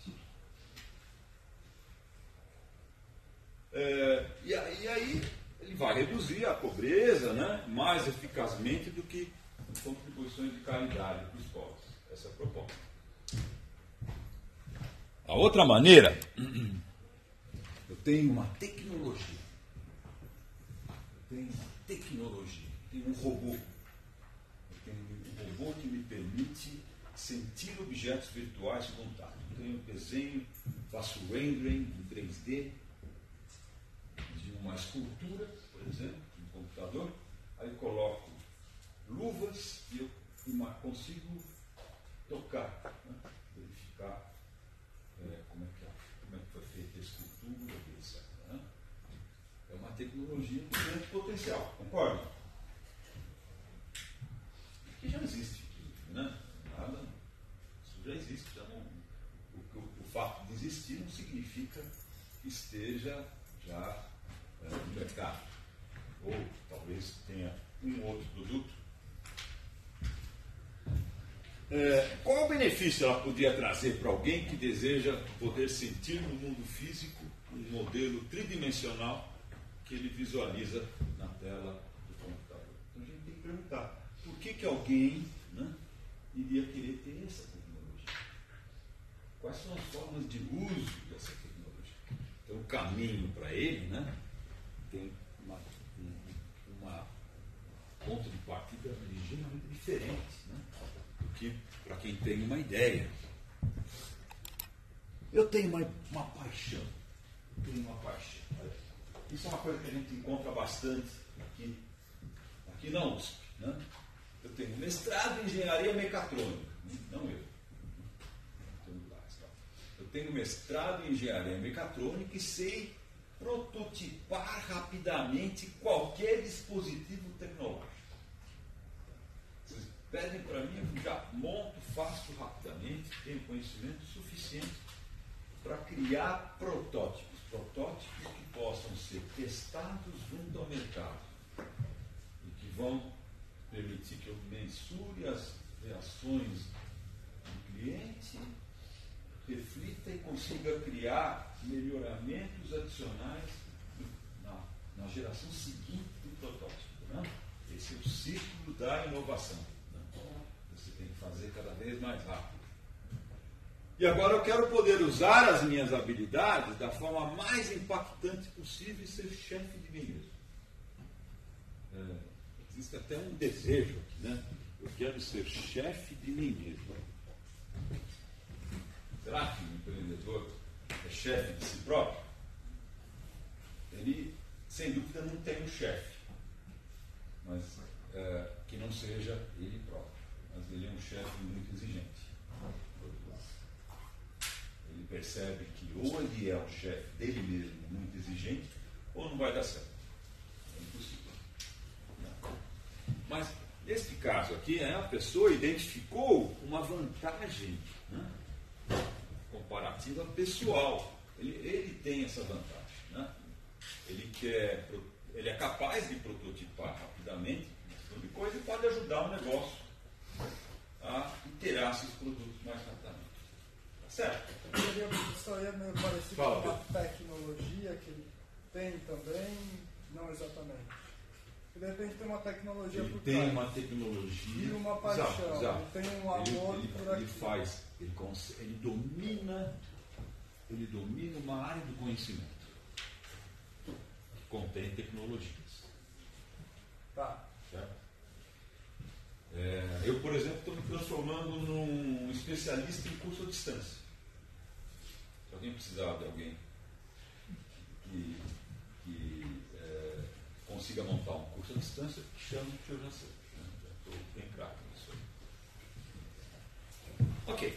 Speaker 1: E aí ele vai reduzir a pobreza, né, mais eficazmente do que contribuições de caridade para os pobres. Essa é a proposta. A outra maneira, eu tenho uma tecnologia. Tenho um robô. Eu tenho um robô que me permite sentir objetos virtuais com contato. Eu tenho um desenho, faço rendering em 3D de uma escultura, por exemplo, no computador. Aí eu coloco luvas e eu consigo tocar, né? Verificar como é que foi feita a escultura, etc. Né? É uma tecnologia de grande potencial, concorda? Que já existe, né? Nada, isso já existe. Já não, o fato de existir não significa que esteja já no mercado. Ou talvez tenha um outro produto. Qual o benefício ela poderia trazer para alguém que deseja poder sentir no mundo físico um modelo tridimensional que ele visualiza na tela do computador? Então a gente tem que perguntar, por que alguém, né, iria querer ter essa tecnologia? Quais são as formas de uso dessa tecnologia? Então o caminho para ele, né, tem uma ponto de partida ligeiramente diferente, né, do que para quem tem uma ideia. Eu tenho uma paixão. Isso é uma coisa que a gente encontra bastante aqui na USP. Né? Eu tenho mestrado em engenharia mecatrônica. Não eu. Eu tenho mestrado em engenharia mecatrônica e sei prototipar rapidamente qualquer dispositivo tecnológico. Vocês pedem para mim, eu já monto, faço rapidamente, tenho conhecimento suficiente para criar protótipos que possam ser testados junto ao mercado e que vão permitir que eu mensure as reações do cliente, reflita e consiga criar melhoramentos adicionais na geração seguinte do protótipo. Né? Esse é o ciclo da inovação. Né? Você tem que fazer cada vez mais rápido. E agora eu quero poder usar as minhas habilidades da forma mais impactante possível e ser chefe de mim mesmo. Existe até um desejo aqui, né? Eu quero ser chefe de mim mesmo. Será que o empreendedor é chefe de si próprio? Ele, sem dúvida, não tem um chefe, mas que não seja ele próprio. Mas ele é um chefe muito exigente. Ele percebe que ou ele é o chefe dele mesmo, muito exigente, ou não vai dar certo. É impossível. Mas, neste caso aqui, a pessoa identificou uma vantagem, né, comparativa pessoal. Ele tem essa vantagem. Né? Ele quer ele é capaz de prototipar rapidamente esse tipo de coisa e pode ajudar o negócio a iterar esses produtos mais rapidamente. Tá certo?
Speaker 2: Isso aí é meio parecido
Speaker 1: Fala,
Speaker 2: com uma tecnologia que ele tem também, não exatamente. E de repente tem uma tecnologia
Speaker 1: Ele
Speaker 2: por
Speaker 1: tem
Speaker 2: trás.
Speaker 1: uma tecnologia.
Speaker 2: E uma paixão,
Speaker 1: Exato.
Speaker 2: ele tem um amor por
Speaker 1: Ele
Speaker 2: aquilo.
Speaker 1: faz, ele domina uma área do conhecimento que contém tecnologias.
Speaker 2: Tá.
Speaker 1: Certo? Eu, por exemplo, estou me transformando num especialista em curso à distância. Se alguém precisar de alguém que consiga montar um curso à distância, chame que eu já sei. Né? Já estou bem craque nisso aí. Ok.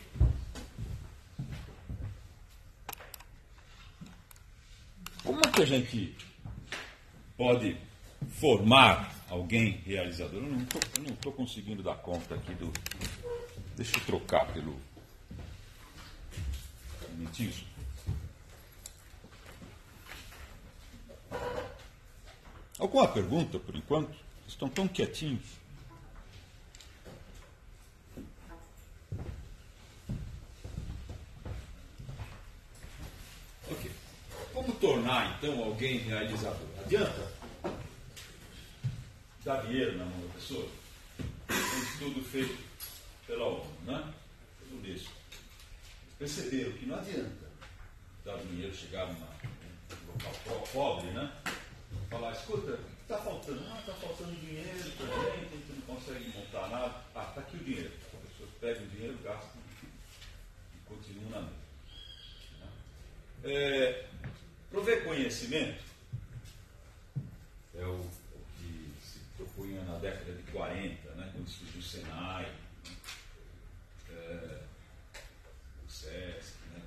Speaker 1: Como é que a gente pode formar alguém realizador? Eu não estou conseguindo dar conta aqui do... Deixa eu trocar pelo... Um momentinho. Alguma pergunta, por enquanto? Estão tão quietinhos. Ok. Como tornar, então, alguém realizador? Adianta dar dinheiro na mão da pessoa? Um estudo feito pela ONU, né? Tudo isso. Eles perceberam que não adianta dar dinheiro, chegar num local pobre, né? Falar, escuta, o que está faltando? Está faltando dinheiro para a gente não consegue montar nada. Está aqui o dinheiro. As pessoas pegam o dinheiro, gastam e continuam na mesma. Prover conhecimento é o que se propunha na década de 40, né, quando surgiu o Senai, o SESC, né,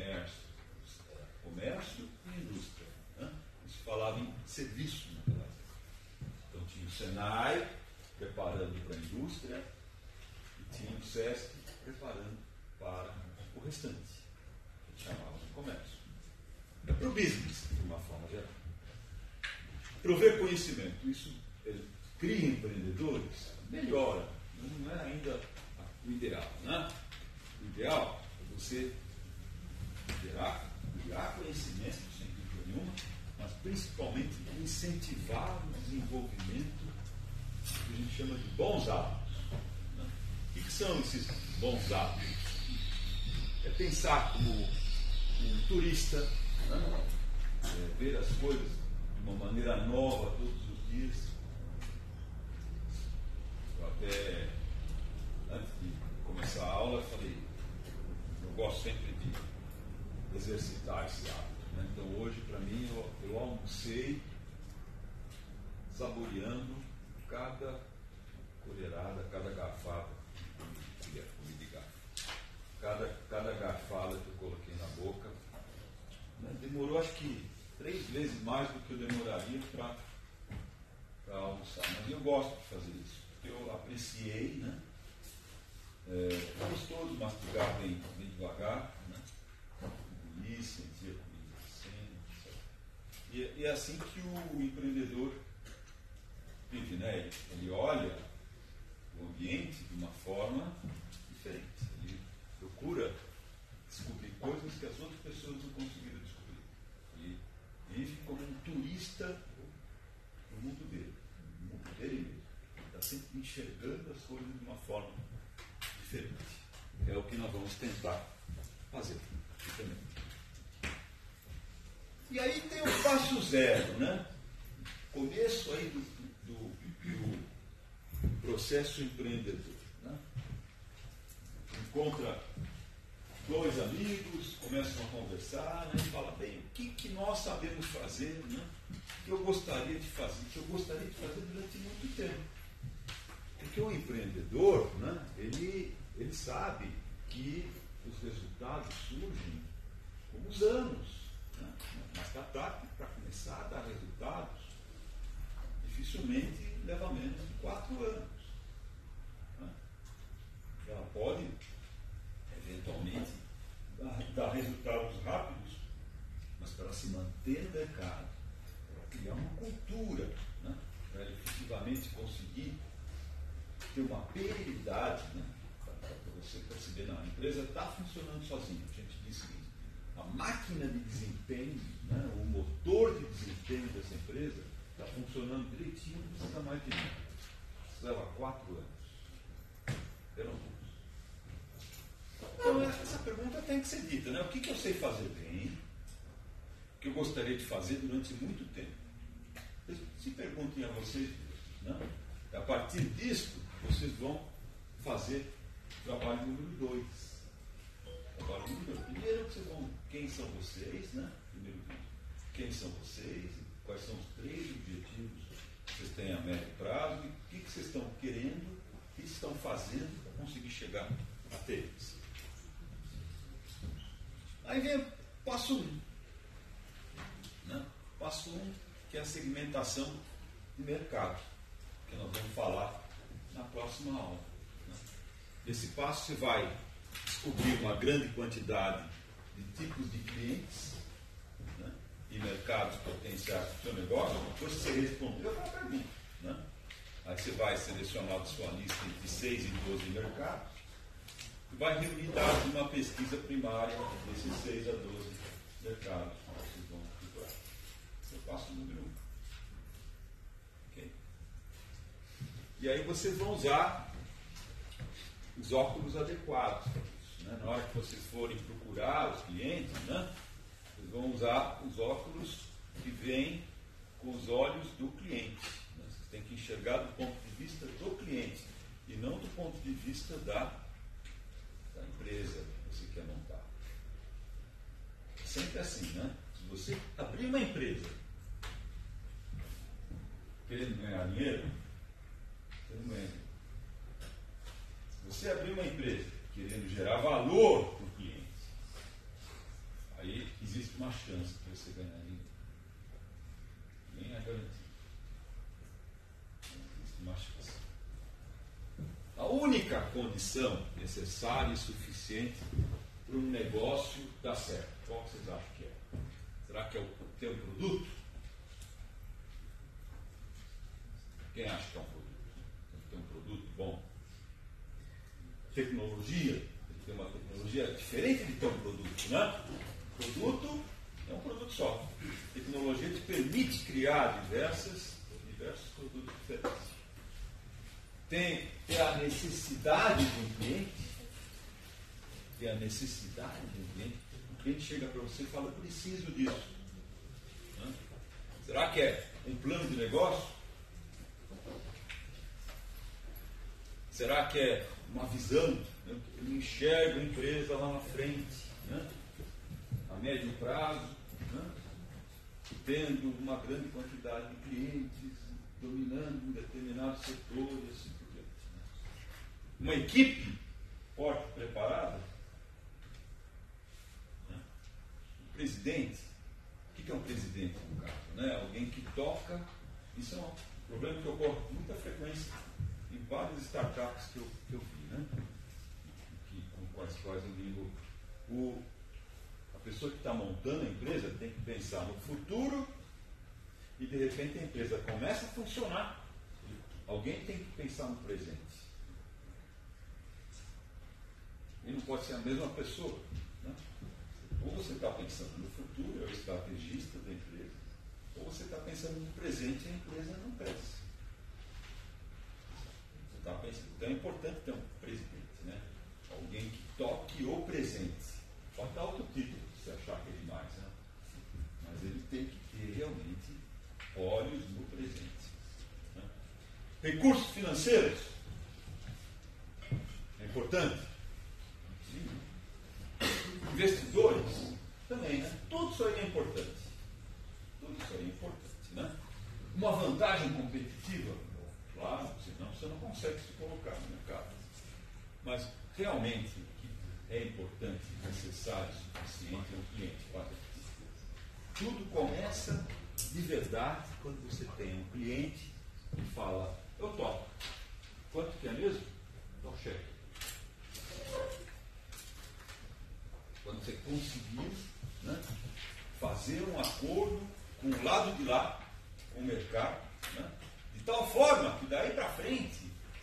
Speaker 1: comércio e indústria. Né? Isso falava em serviço naquela época. Então tinha o Senai preparando para a indústria e tinha o SESC preparando para o restante, que chamavam de comércio. É para o business, de uma forma geral. Prover conhecimento, isso cria empreendedores, melhora, não é ainda o ideal. Né? O ideal é você criar conhecimento, sem dúvida nenhuma, mas principalmente incentivar o desenvolvimento que a gente chama de bons hábitos. Né? O que são esses bons hábitos? É pensar como um turista, né? Ver as coisas de uma maneira nova todos os dias. Eu até, antes de começar a aula, eu falei, eu gosto sempre de exercitar esse hábito. Né? Então hoje, para mim, eu almocei saboreando cada colherada, cada garfada, comida de garfo. Cada garfada que eu coloquei na boca, né? Demorou acho que 3 vezes mais do que eu demoraria para almoçar. Mas eu gosto de fazer isso, porque eu apreciei, né? É gostoso mastigar bem devagar, né? Engolir, sentir a comida assim. E é assim que o empreendedor vive, né? Ele olha o ambiente de uma forma diferente. Ele procura descobrir coisas que as outras pessoas não conseguiram descobrir. E vive como um turista no mundo dele, no mundo dele mesmo. Está sempre enxergando as coisas de uma forma diferente. É o que nós vamos tentar fazer também. E aí tem o passo zero, né? Começo aí do processo empreendedor. Né? Encontra 2 amigos, começam a conversar, né, e fala, bem, o que nós sabemos fazer, né, que eu gostaria de fazer durante muito tempo. Porque o empreendedor, né, ele sabe que os resultados surgem com os anos. Né? Uma startup, para começar a dar resultados, dificilmente leva menos de 4 anos. Né? Ela pode eventualmente dar resultados rápidos, mas para se manter no mercado, para criar uma cultura, né? Para efetivamente conseguir ter uma perenidade, né? Para você perceber, não, a empresa está funcionando sozinha. A gente diz o seguinte, a máquina de desempenho, né? O motor de desempenho dessa empresa está funcionando direitinho, não precisa mais de mim. Isso leva 4 anos. Pelo menos. Então, essa pergunta tem que ser dita, né? O que eu sei fazer bem, o que eu gostaria de fazer durante muito tempo? Se perguntem a vocês, né? A partir disso, vocês vão fazer o trabalho número 2. Trabalho número 2. Primeiro, vocês vão, quem são vocês, né? Primeiro, quem são vocês, quais são os 3 objetivos que vocês têm a médio prazo, e o que vocês estão querendo, o que estão fazendo para conseguir chegar até eles. Aí vem o passo 1. Né? Passo 1, que é a segmentação de mercado, que nós vamos falar na próxima aula. Né? Nesse passo você vai descobrir uma grande quantidade de tipos de clientes, né? E mercados potenciais para o seu negócio. Depois que você respondeu a pergunta, né? Aí você vai selecionar da sua lista entre 6 e 12 mercados e vai reunir dados de uma pesquisa primária desses 6 a 12 mercados que vocês vão procurar. Esse é o passo número 1. Okay? E aí vocês vão usar os óculos adequados. Né? Na hora que vocês forem procurar os clientes, né? Vocês vão usar os óculos que vêm com os olhos do cliente. Né? Vocês têm que enxergar do ponto de vista do cliente e não do ponto de vista da empresa que você quer montar. É sempre assim, né? Se você abrir uma empresa querendo ganhar dinheiro, você não ganha. Se você abrir uma empresa querendo gerar valor para o cliente, aí existe uma chance de você ganhar dinheiro. Nem é garantido. Existe uma chance. A única condição necessária e suficiente para um negócio dar certo, qual vocês acham que é? Será que é ter um produto? Quem acha que é um produto? Tem que ter um produto bom. Tecnologia, tem que ter uma tecnologia diferente de ter um produto, né? Produto é um produto só. Tecnologia te permite criar diversos produtos diferentes. Tem a necessidade de um cliente. Tem a necessidade de um cliente. O cliente chega para você e fala, eu preciso disso. Né? Será que é um plano de negócio? Será que é uma visão? Né? Eu enxergo a empresa lá na frente, né? A médio prazo, né? Tendo uma grande quantidade de clientes, dominando um determinado setor e assim por diante. Né? Uma equipe forte, preparada. Né? Um presidente. O que é um presidente no caso? Né? Alguém que toca. Isso é um problema que ocorre com muita frequência em várias startups que eu vi, né? Com as quais eu ligo. A pessoa que está montando a empresa tem que pensar no futuro e de repente a empresa começa a funcionar. Alguém tem que pensar no presente. E não pode ser a mesma pessoa. Né? Ou você está pensando no futuro, é o estrategista da empresa, ou você está pensando no presente e a empresa não cresce. Tá pensando. Então é importante ter um presidente, né? Alguém que toque o presente. Pode dar outro título, se achar que é demais, né? Mas ele tem que ter realmente olhos no presente. Né? Recursos financeiros. É importante. Investidores também, né? Tudo isso aí é importante. Tudo isso aí é importante, né? Uma vantagem competitiva. Claro, senão você não consegue se colocar no mercado. Mas realmente o que é importante, necessário, suficiente é um cliente para tudo começa de verdade quando você tem um cliente que fala, eu topo. Quanto que é mesmo? Então cheque. Quando você conseguiu, né, fazer um acordo com o lado de lá o mercado, né? De tal forma que daí para frente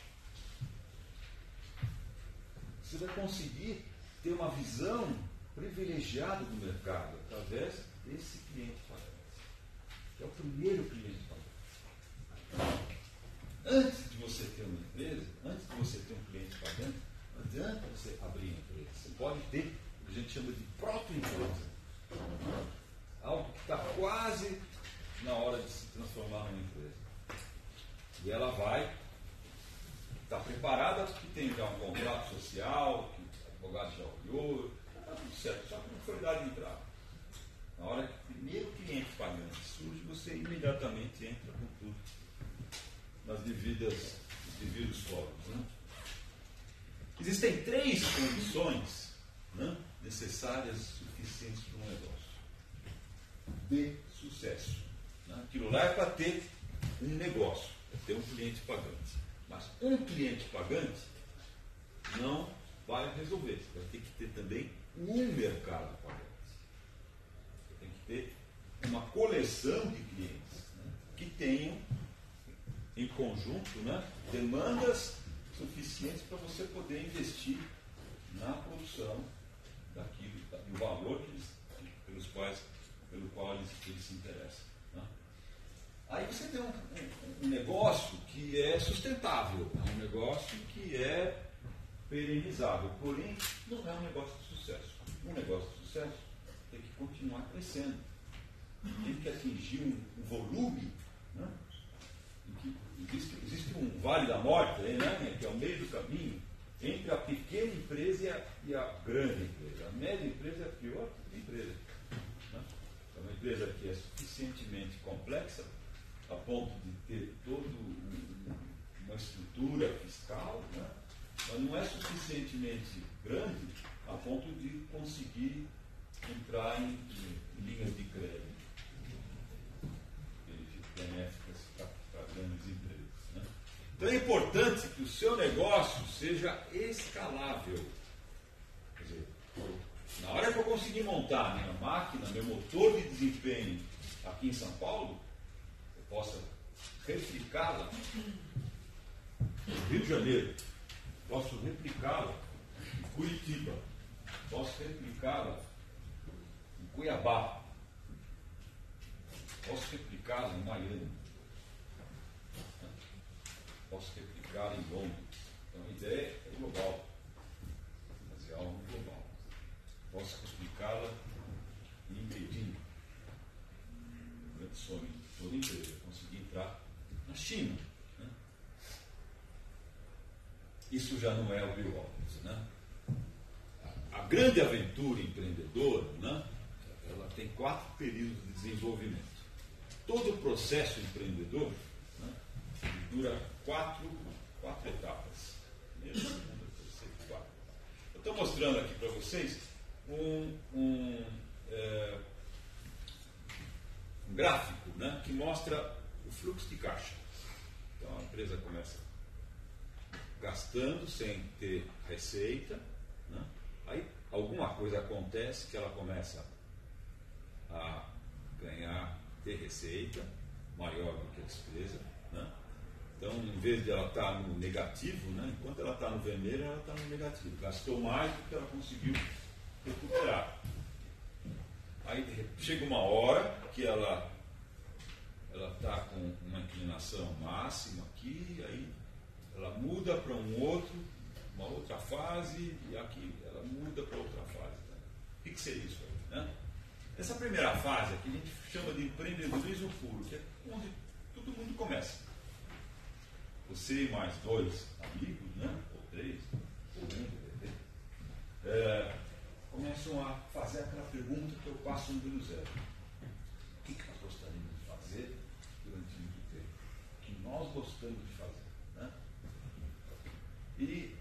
Speaker 1: você vai conseguir ter uma visão privilegiada do mercado através desse cliente pagante, que é o primeiro cliente pagante. Antes de você ter uma empresa, antes de você ter um cliente pagante, não adianta você abrir uma empresa. Você pode ter o que a gente chama de proto-empresa. Algo que está quase na hora de se transformar numa empresa. E ela vai estar preparada, que tem já um contrato social, que o advogado já olhou, está tudo certo, só que não foi dado de entrada. Na hora que o primeiro cliente pagante surge, você imediatamente entra com tudo nas devidos fóruns. Né? Existem 3 condições, né, necessárias suficientes para um negócio de sucesso. Né? Aquilo lá é para ter um negócio, é ter um cliente pagante. Mas um cliente pagante não vai resolver. Você vai ter que ter também um mercado pagante. Você tem que ter uma coleção de clientes, né, que tenham em conjunto, né, demandas suficientes para você poder investir na produção daquilo, do valor pelo qual eles se interessam. Né? Aí você tem um negócio que é sustentável, é um negócio que é perenizável, porém não é um negócio de sucesso. Um negócio de sucesso tem que continuar crescendo, tem que atingir um volume, né? Em que existe um vale da morte, né? Que é o meio do caminho entre a pequena empresa e a grande empresa. A média empresa é a pior empresa. Né? É uma empresa que é suficientemente complexa a ponto de ter toda uma estrutura fiscal, né? Mas não é suficientemente grande a ponto de conseguir entrar em linhas de crédito benéficas para grandes empresas. Né? Então é importante que o seu negócio seja escalável. Quer dizer, na hora que eu conseguir montar minha máquina, meu motor de desempenho aqui em São Paulo, eu possa replicá-la no Rio de Janeiro, posso replicá-la em Curitiba, posso replicá-la em Cuiabá, posso replicá-la em Miami, posso replicá-la em Londres. Então a ideia é global, fazer algo global. Posso replicá-la em Beijing, um grande sonho de toda empresa, conseguir entrar na China. Né? Isso já não é o Bill Hawkins, né? A grande aventura empreendedora, né, ela tem 4 períodos de desenvolvimento. Todo o processo empreendedor, né, dura 4 etapas. Primeira, segunda, terceira, 4. Eu estou mostrando aqui para vocês um gráfico, né, que mostra o fluxo de caixa. Então a empresa começa gastando sem ter receita, né? Aí alguma coisa acontece que ela começa a ter receita maior do que a despesa, né? Então, em vez de ela estar no negativo, né, enquanto ela está no vermelho, ela está no negativo. Gastou mais do que ela conseguiu recuperar. Aí chega uma hora que ela está com uma inclinação máxima aqui, aí ela muda para uma outra fase, e aqui ela muda para outra fase. Né? O que seria isso aí? Né? Essa primeira fase aqui a gente chama de empreendedorismo puro, que é onde todo mundo começa. Você e mais 2 amigos, né? Ou 3, ou 1, de repente, começam a fazer aquela pergunta que eu passo no número 0. O que nós gostaríamos de fazer durante muito tempo? O que nós gostamos de fazer? Né? E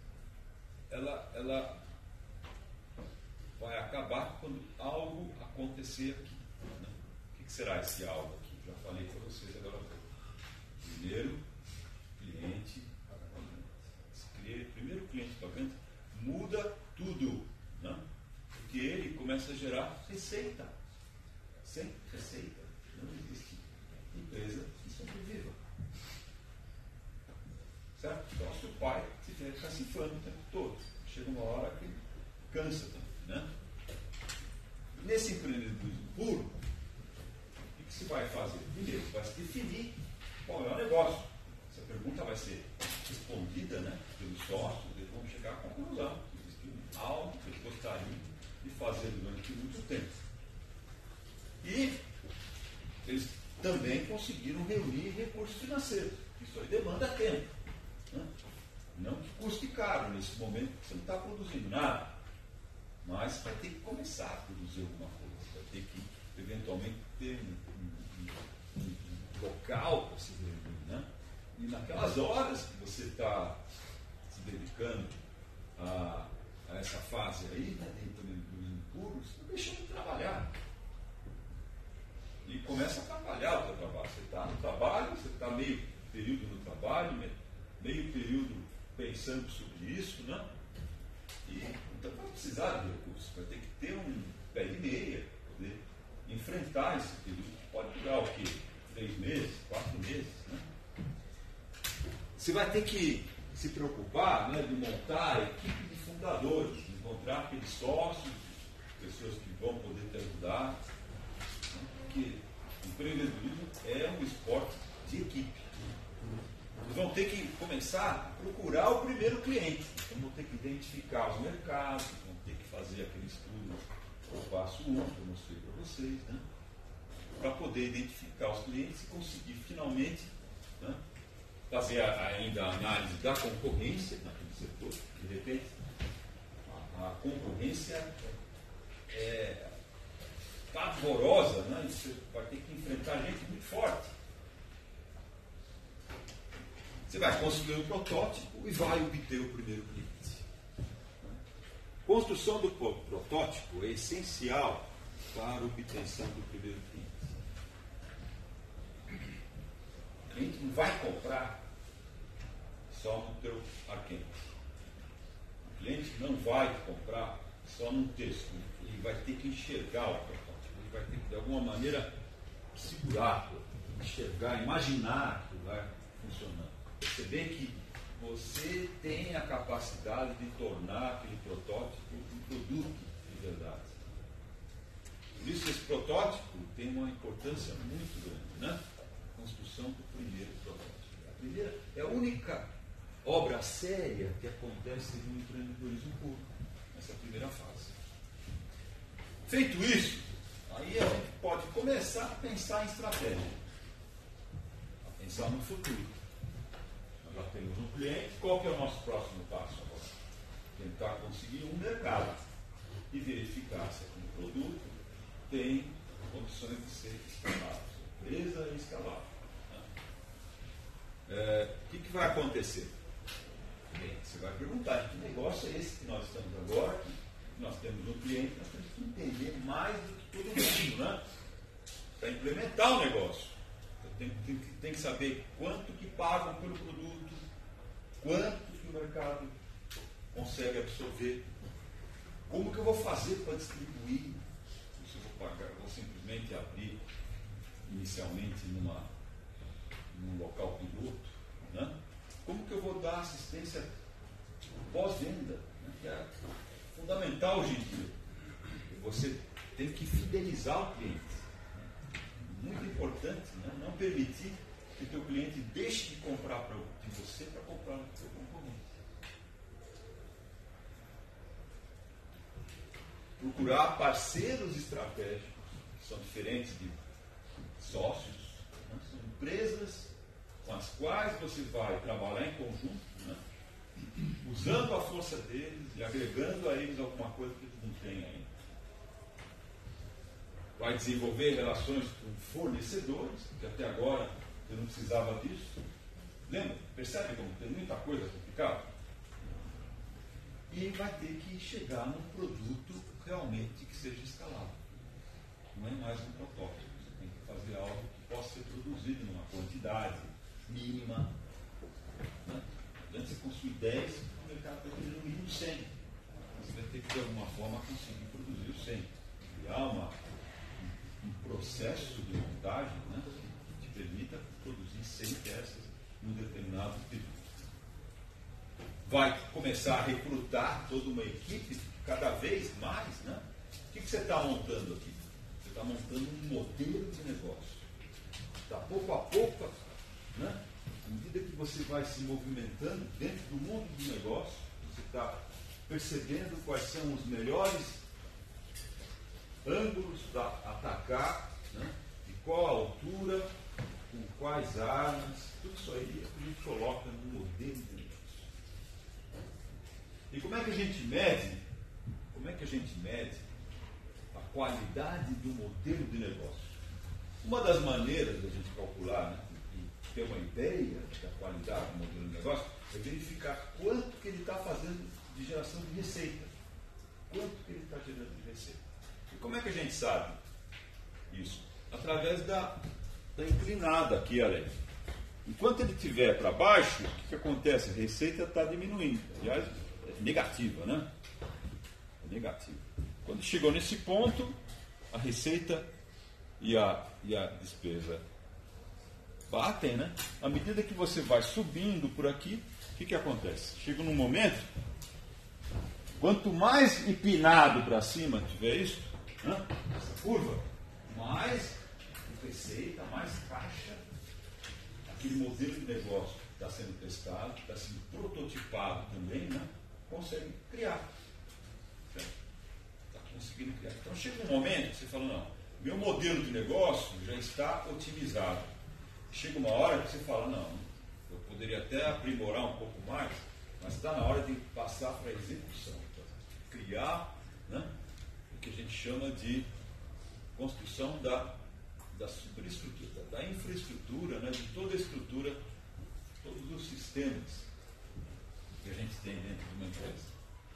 Speaker 1: ela vai acabar quando algo acontecer aqui. Né? O que será esse algo aqui? Já falei para vocês agora há pouco. Primeiro, cliente pagante. Primeiro cliente pagante muda tudo. Né? Porque ele começa a gerar receita. Sem receita não existe empresa que sobreviva. Certo? Então, se o pai tiver que ficar cifrando o tempo todo, chega uma hora que cansa também. Né? Nesse empreendedorismo puro, o que se vai fazer? Primeiro, vai se definir qual é o negócio. Essa pergunta vai ser respondida, né, pelos sócios, eles vão chegar à conclusão. Existe algo que eles gostariam de fazer durante muito tempo. E eles também conseguiram reunir recursos financeiros. Isso aí demanda tempo. Né? Não que custe caro nesse momento que você não está produzindo nada. Mas vai ter que começar a produzir alguma coisa. Vai ter que, eventualmente, ter um local para se reunir. Né? E naquelas horas que você está se dedicando a essa fase aí, né, dentro do impuro, você está deixando de trabalhar. E começa a atrapalhar o teu trabalho. Você está no trabalho, você está meio período no trabalho, meio período pensando sobre isso, né? E então vai precisar de recursos, vai ter que ter um pé de meia para poder enfrentar esse período. Pode durar o quê? 3 meses, 4 meses, né? Você vai ter que se preocupar, né, de montar a equipe de fundadores, de encontrar aqueles sócios, pessoas que vão poder te ajudar. Porque o empreendedorismo é um esporte de equipe. Vocês vão ter que começar a procurar o primeiro cliente. Então vão ter que identificar os mercados, vão ter que fazer aquele estudo, o passo 1 que eu mostrei para vocês, né? Para poder identificar os clientes e conseguir finalmente, né, fazer ainda a análise da concorrência naquele setor. De repente, a concorrência é pavorosa, né? Você vai ter que enfrentar gente muito forte. Você vai construir um protótipo e vai obter o primeiro cliente. Construção do protótipo é essencial para a obtenção do primeiro cliente. O cliente não vai comprar só no teu ar quente. O cliente não vai comprar só num texto. Ele vai ter que enxergar o protótipo. Ele vai ter que, de alguma maneira, segurar, enxergar, imaginar que vai funcionando. Perceber que você tem a capacidade de tornar aquele protótipo um produto de verdade. Por isso, esse protótipo tem uma importância muito grande, né? A construção do primeiro protótipo. A primeira é a única obra séria que acontece no empreendedorismo puro, nessa primeira fase. Feito isso, aí a gente pode começar a pensar em estratégia, a pensar no futuro. Nós já temos um cliente, qual que é o nosso próximo passo agora? Tentar conseguir um mercado e verificar se aquele produto tem condições de ser escalável, empresa e escalável. O que vai acontecer? Bem, você vai perguntar, que negócio é esse que nós estamos agora? Nós temos um cliente, nós temos que entender mais do que todo mundo, né? Para implementar o negócio. Tem que saber quanto que pagam pelo produto, quanto que o mercado consegue absorver, como que eu vou fazer para distribuir, se eu vou pagar, vou simplesmente abrir inicialmente num local piloto, né? Como que eu vou dar assistência pós-venda, né? Que é fundamental hoje em dia. Você tem que fidelizar o cliente. Muito importante, né? Não permitir que o teu cliente deixe de comprar de você para comprar no seu concorrente. Procurar parceiros estratégicos, que são diferentes de sócios, né? São empresas com as quais você vai trabalhar em conjunto, né? Usando a força deles e agregando a eles alguma coisa que eles não têm ainda. Vai desenvolver relações com fornecedores, que até agora eu não precisava disso. Lembra? Percebe como tem muita coisa complicada? E vai ter que chegar num produto realmente que seja escalável. Não é mais um protótipo. Você tem que fazer algo que possa ser produzido numa quantidade mínima. Né? Antes você construir 10, o mercado vai ter no mínimo 100. Você vai ter que, de alguma forma, conseguir produzir os 100. Criar um processo de montagem, né, que te permita produzir 100 peças num determinado período. Vai começar a recrutar toda uma equipe cada vez mais, né? O que você está montando aqui? Você está montando um modelo de negócio. Está pouco a pouco, né? À medida que você vai se movimentando dentro do mundo do negócio, você está percebendo quais são os melhores ângulos para atacar, né? De qual altura, com quais armas, tudo isso aí a gente coloca no modelo de negócio. E como é que a gente mede? Como é que a gente mede a qualidade do modelo de negócio? Uma das maneiras da gente calcular, né, e ter uma ideia da qualidade do modelo de negócio é verificar quanto que ele está fazendo de geração de receita. Quanto que ele está gerando de receita. E como é que a gente sabe isso? Através da inclinada aqui, além. Enquanto ele estiver para baixo, o que acontece? A receita está diminuindo. Aliás, é negativa, né? É negativa. Quando chegou nesse ponto, a receita e a despesa batem, né? À medida que você vai subindo por aqui, o que acontece? Chega num momento, quanto mais empinado para cima tiver isso, né? Essa curva, mais receita, mais caixa, aquele modelo de negócio está sendo testado, está sendo prototipado também, né? Consegue criar. Está conseguindo criar. Então chega um momento que você fala, não, meu modelo de negócio já está otimizado. Chega uma hora que você fala, não, eu poderia até aprimorar um pouco mais, mas está na hora de passar para a execução. Criar, né, o que a gente chama de construção da superestrutura, da infraestrutura, né, de toda a estrutura, todos os sistemas que a gente tem dentro de uma empresa.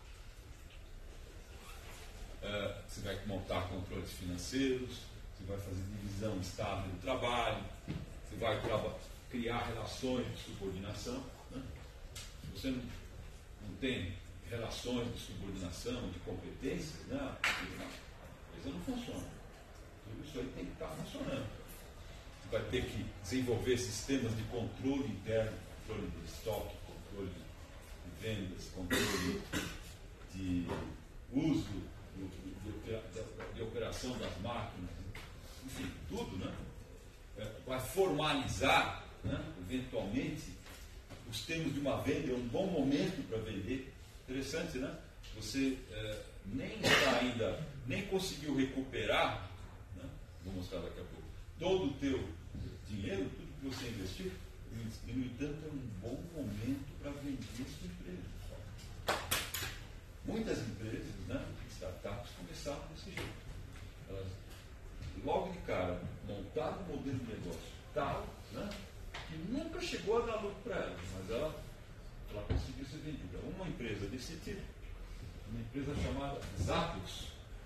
Speaker 1: Você vai montar controles financeiros, você vai fazer divisão estável do trabalho, você vai criar relações de subordinação. Né? Se você não tem relações de subordinação, de competência, né? A coisa não funciona. Tudo isso aí tem que estar funcionando. Você vai ter que desenvolver sistemas de controle interno, controle de estoque, controle de vendas, controle de uso, de operação das máquinas, enfim, tudo, né? Vai formalizar, né? Eventualmente, os termos de uma venda, é um bom momento para vender. Interessante, né? Você nem está ainda, nem conseguiu recuperar, né? Vou mostrar daqui a pouco, todo o teu dinheiro, tudo que você investiu, e no entanto é um bom momento para vender sua empresa. Muitas empresas, né, startups, começaram desse jeito. Elas, logo de cara, montaram um modelo de negócio tal, né, que nunca chegou a dar lucro para elas, mas ela conseguiu ser vendida. Uma empresa desse tipo, uma empresa chamada Zappos.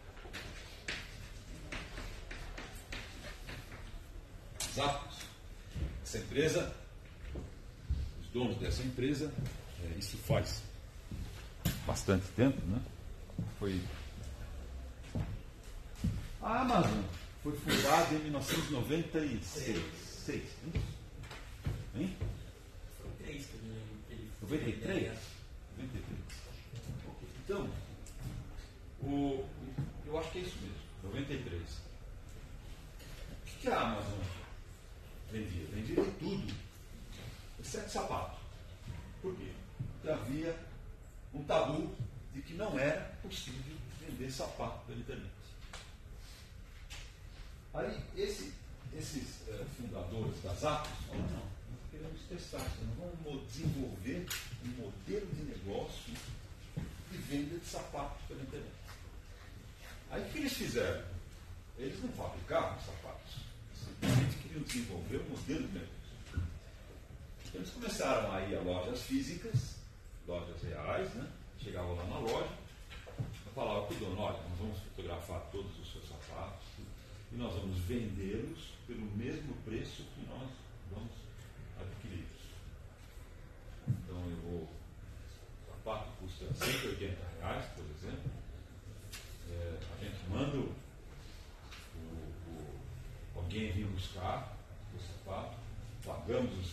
Speaker 1: Zappos. Essa empresa, os donos dessa empresa, isso faz bastante tempo, né? Foi a Amazon foi fundada em 1996. Hein?
Speaker 4: Foi 3 que eu me lembro que ele
Speaker 1: 93? 93. Então, eu acho que é isso mesmo, 93. O que a Amazon vendia? Vendia de tudo, exceto sapato. Por quê? Porque havia um tabu de que não era possível vender sapato pela internet. Aí, esses fundadores das Zappos falaram, não, nós queremos testar isso, nós vamos desenvolver um modelo de negócio de venda de sapatos pela internet. Aí, o que eles fizeram? Eles não fabricavam sapatos, simplesmente queriam desenvolver um modelo de negócio. Então, eles começaram a ir a lojas físicas, lojas reais, né? Chegavam lá na loja, falavam para o dono, olha, nós vamos fotografar todos os seus sapatos e nós vamos vendê-los pelo mesmo preço que nós vamos adquiri-los. Então o sapato custa R$180, por exemplo. A gente manda alguém vir buscar o sapato,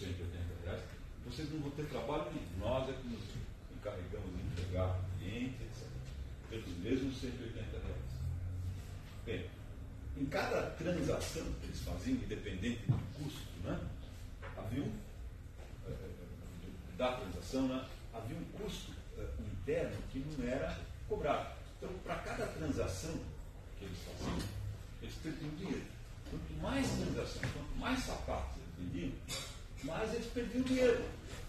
Speaker 1: R$180, vocês não vão ter trabalho nenhum. Nós é que nos encarregamos de entregar para o cliente, etc. Pelos mesmos R$180. Bem, em cada transação que eles faziam, independente do custo, né, havia da transação, né, havia um custo interno que não era cobrado. Então, para cada transação que eles faziam, eles perdiam dinheiro. Quanto mais transação, quanto mais sapatos eles vendiam, mais eles perdiam dinheiro.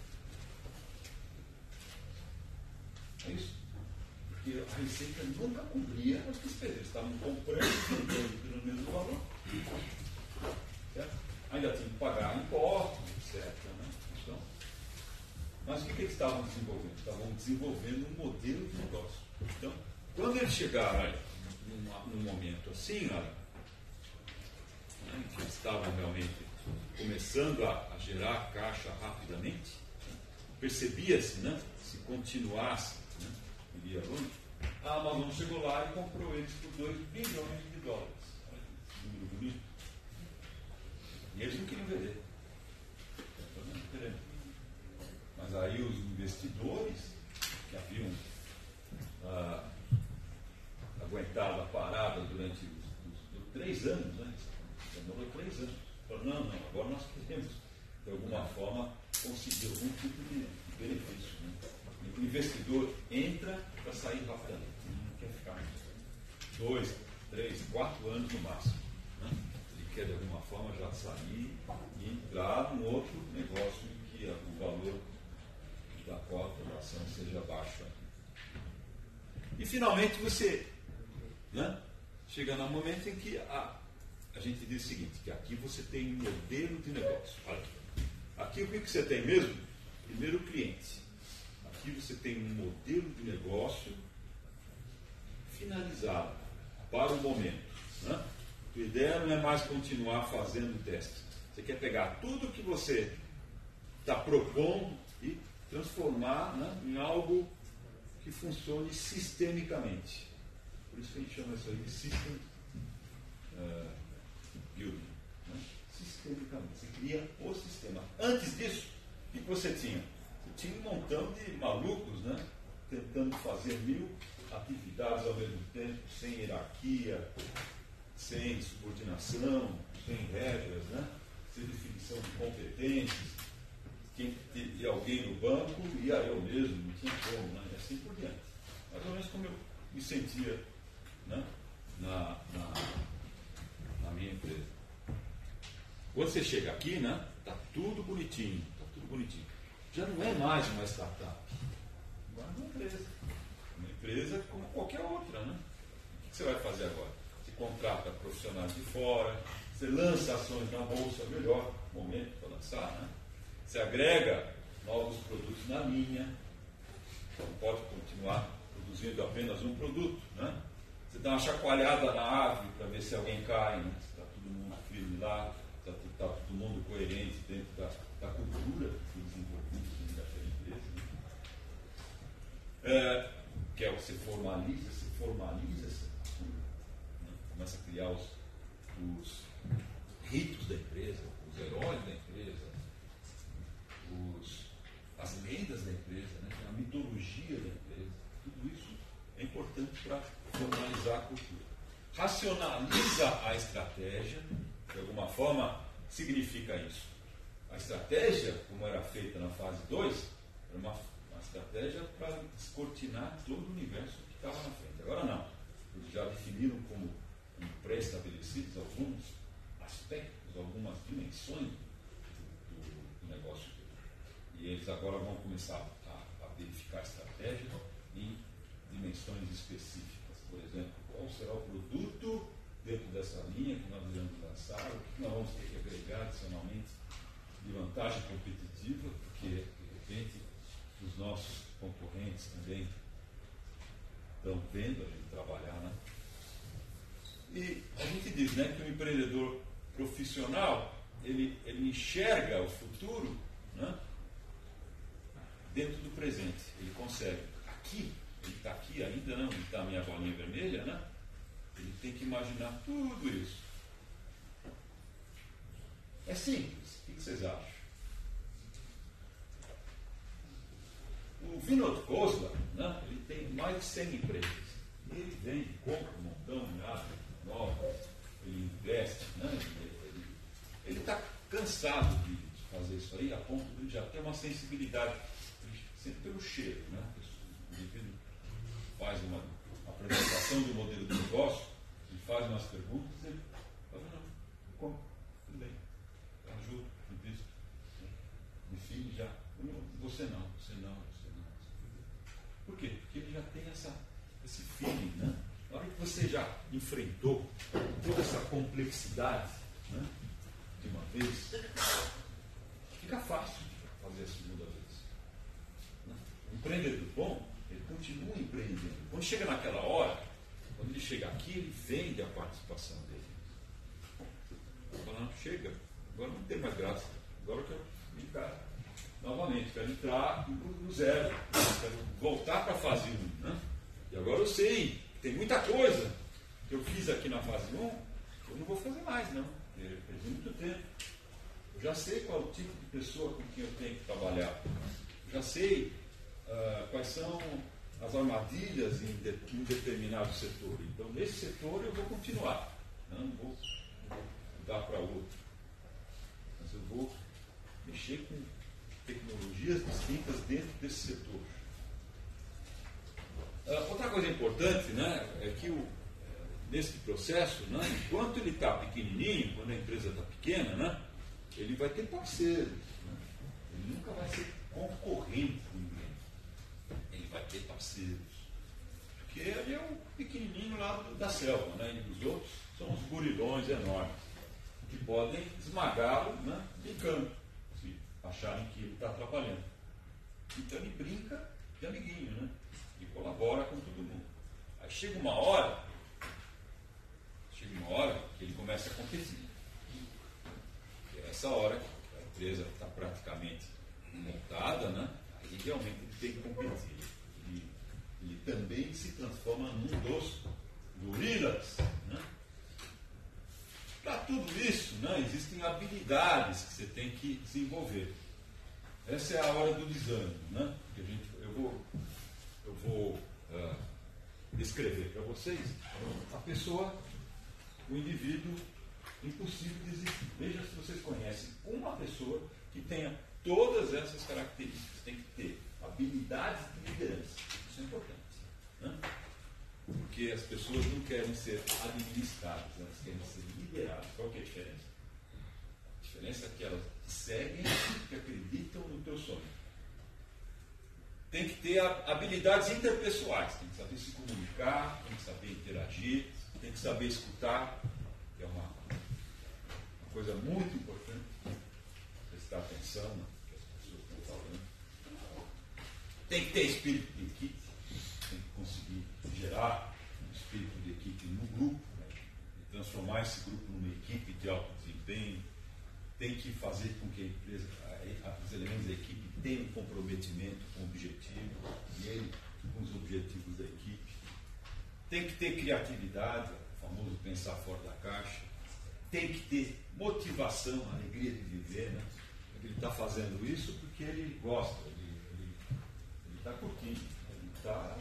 Speaker 1: É isso. Porque a receita nunca cobria as despesas. Eles estavam comprando e vendendo pelo mesmo valor. Certo? Ainda tinham que pagar impostos, etc. Né? Então, mas o que eles estavam desenvolvendo? Estavam desenvolvendo um modelo de negócio. Então, quando eles chegaram num momento assim, olha, né, que eles estavam realmente começando a gerar caixa rapidamente, percebia-se, né, se continuasse, né, iria longe, a Amazon chegou lá e comprou eles por $2 bilhões. Olha esse número bonito. E eles não queriam vender. Mas aí os investidores que haviam aguentado a parada durante os 3 anos, né? Demorou 3 anos. Falaram, não, agora nós queremos, de alguma forma, conseguir algum tipo de benefício. Né? O investidor entra para sair rapidamente. Não quer ficar 2, 3, 4 anos no máximo. Né? Ele quer, de alguma forma, já sair e entrar num outro negócio em que o valor da cota da ação seja baixo. E finalmente você, né, chega no momento em que a gente diz o seguinte, que aqui você tem um modelo de negócio. Olha, aqui o que você tem mesmo? Primeiro o cliente. Aqui você tem um modelo de negócio finalizado para o momento. Né? A ideia não é mais continuar fazendo testes. Você quer pegar tudo que você está propondo e transformar, né, em algo que funcione sistemicamente. Por isso que a gente chama isso aí de system building. Né? Sistemicamente. Você cria o sistema. Antes disso, o que você tinha? Você tinha um montão de malucos, né, tentando fazer 1000 atividades ao mesmo tempo, sem hierarquia, sem subordinação, sem regras, né, sem definição de competências. Quem teria alguém no banco, ia eu mesmo, não tinha como, né? E assim por diante. Mais ou menos como eu me sentia, né, na minha empresa. Quando você chega aqui, né, está tudo bonitinho, Já não é mais uma startup. Agora é uma empresa. Uma empresa como qualquer outra, né? O que você vai fazer agora? Você contrata profissionais de fora, você lança ações na bolsa, é o melhor momento para lançar, né? Você agrega novos produtos na linha, não pode continuar produzindo apenas um produto, né? Você dá uma chacoalhada na árvore para ver se alguém cai, né? Se está todo mundo firme lá, está todo mundo coerente dentro da cultura do desenvolvimento daquela empresa. Né? Que é o que você formaliza essa cultura, né? Começa a criar os ritos da empresa, os heróis da empresa, as lendas da empresa, né? A mitologia da empresa. Tudo isso é importante para formalizar a cultura. Racionaliza a estratégia, de alguma forma, significa isso. A estratégia, como era feita na fase 2, era uma estratégia para descortinar todo o universo que estava na frente. Agora não. Eles já definiram como pré-estabelecidos alguns aspectos, algumas dimensões do negócio. E eles agora vão começar a verificar a estratégia em dimensões específicas. Por exemplo, qual será o produto dentro dessa linha que nós iremos lançar, o que nós vamos ter que agregar adicionalmente de vantagem competitiva, porque, de repente, os nossos concorrentes também estão vendo a gente trabalhar, né? E a gente diz, né, que o empreendedor profissional, ele enxerga o futuro, né, dentro do presente. Ele consegue. Aqui, ele está aqui ainda, não, ele está a minha bolinha vermelha, né? Ele tem que imaginar tudo isso. É simples. O que vocês acham? O Vinod Khosla, né, ele tem mais de 100 empresas. Ele vende, compra um montão de árvore nova, ele investe, né, ele está cansado de fazer isso aí, a ponto de já ter uma sensibilidade sempre pelo cheiro. Né? O indivíduo faz uma apresentação do modelo de negócio, ele faz umas perguntas, ele fala, não, eu compro, tudo bem, eu ajudo, invisto, me filho já. Você não. Por quê? Porque ele já tem esse feeling, né? Na hora que você já enfrentou toda essa complexidade, né, de uma vez, fica fácil fazer a segunda vez. Né? O empreendedor bom, ele continua empreendendo. Quando chega naquela hora, quando ele chega aqui, ele vende a participação dele. Ele fala, não, chega, agora não tem mais graça, agora eu quero ficar novamente, quero entrar no zero, quero voltar para a fase 1. Né? E agora eu sei que tem muita coisa que eu fiz aqui na fase 1, eu não vou fazer mais, não. Eu perdi muito tempo. Eu já sei qual é o tipo de pessoa com quem eu tenho que trabalhar. Eu já sei quais são as armadilhas em determinado setor. Então, nesse setor eu vou continuar. Não vou mudar para outro. Mas eu vou mexer com tecnologias distintas dentro desse setor. Outra coisa importante, né, é que nesse processo, né, enquanto ele está pequenininho, quando a empresa está pequena, né, ele vai ter parceiros. Né? Ele nunca vai ser concorrente com ninguém. Ele vai ter parceiros. Porque ele é o pequenininho lá da selva, né, e os outros são os gorilões enormes, que podem esmagá-lo, né, brincando, se acharem que ele está atrapalhando. Então ele brinca de amiguinho, né? E colabora com todo mundo. Aí chega uma hora que ele começa a competir. E é essa hora que a empresa está praticamente montada, né? Aí realmente ele tem que competir. Ele também se transforma num dos gorilas, né? Para tudo isso, né, existem habilidades que você tem que desenvolver. Essa é a hora do desânimo, né? Eu vou descrever para vocês a pessoa, o indivíduo impossível de existir. Veja se vocês conhecem uma pessoa que tenha todas essas características. Tem que ter habilidades de liderança. Isso é importante. Né? Porque as pessoas não querem ser administradas, elas querem ser lideradas. Qual que é a diferença? A diferença é que elas seguem, que acreditam no teu sonho. Tem que ter habilidades interpessoais, tem que saber se comunicar, tem que saber interagir, tem que saber escutar, que é uma coisa muito importante, prestar atenção no que as pessoas estão falando. Tem que ter espírito de equipe, tem que conseguir gerar um espírito de equipe no grupo, né? E transformar esse grupo numa equipe de alto desempenho. Tem que fazer com que a empresa, os elementos da equipe tenham um comprometimento com o objetivo, e ele com os objetivos da equipe. Tem que ter criatividade, o famoso pensar fora da caixa. Tem que ter motivação, alegria de viver, né? Ele está fazendo isso porque ele gosta, ele está curtindo, ele está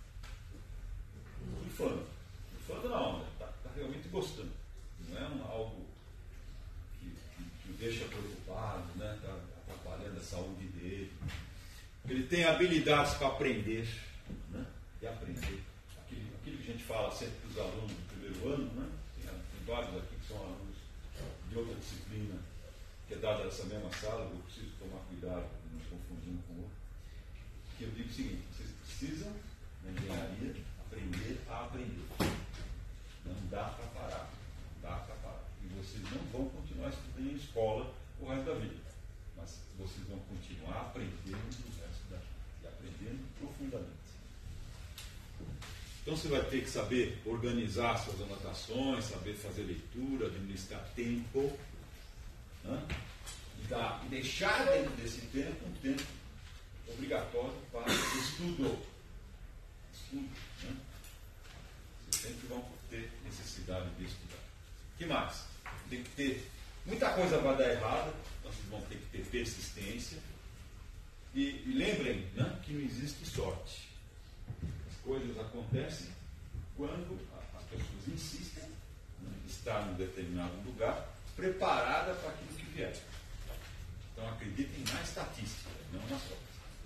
Speaker 1: surfando na onda, está realmente gostando. Não é algo que o deixa preocupado, né? Está atrapalhando a saúde dele. Ele tem habilidades para aprender, né? E aprender. Aquilo que a gente fala sempre para os alunos do primeiro ano, né? Tem vários aqui que são alunos de outra disciplina, que é dada nessa mesma sala, eu preciso tomar cuidado, não nos confundir um com o outro. Que eu digo o seguinte: vocês precisam, na engenharia, aprender a aprender. Não dá para parar. Não dá para parar. E vocês não vão continuar estudando em escola o resto da vida. Mas vocês vão continuar aprendendo o resto da vida. E aprendendo profundamente. Então você vai ter que saber organizar suas anotações, saber fazer leitura, administrar tempo, né? E deixar dentro desse tempo um tempo obrigatório para estudo. Né? Vocês sempre vão ter necessidade de estudar. O que mais? Tem que ter muita coisa vai dar errado, então vocês vão ter que ter persistência. E lembrem, né, que não existe sorte. As coisas acontecem quando as pessoas insistem em estar em determinado lugar preparada para aquilo que vier. Então acreditem na estatística, não na sorte.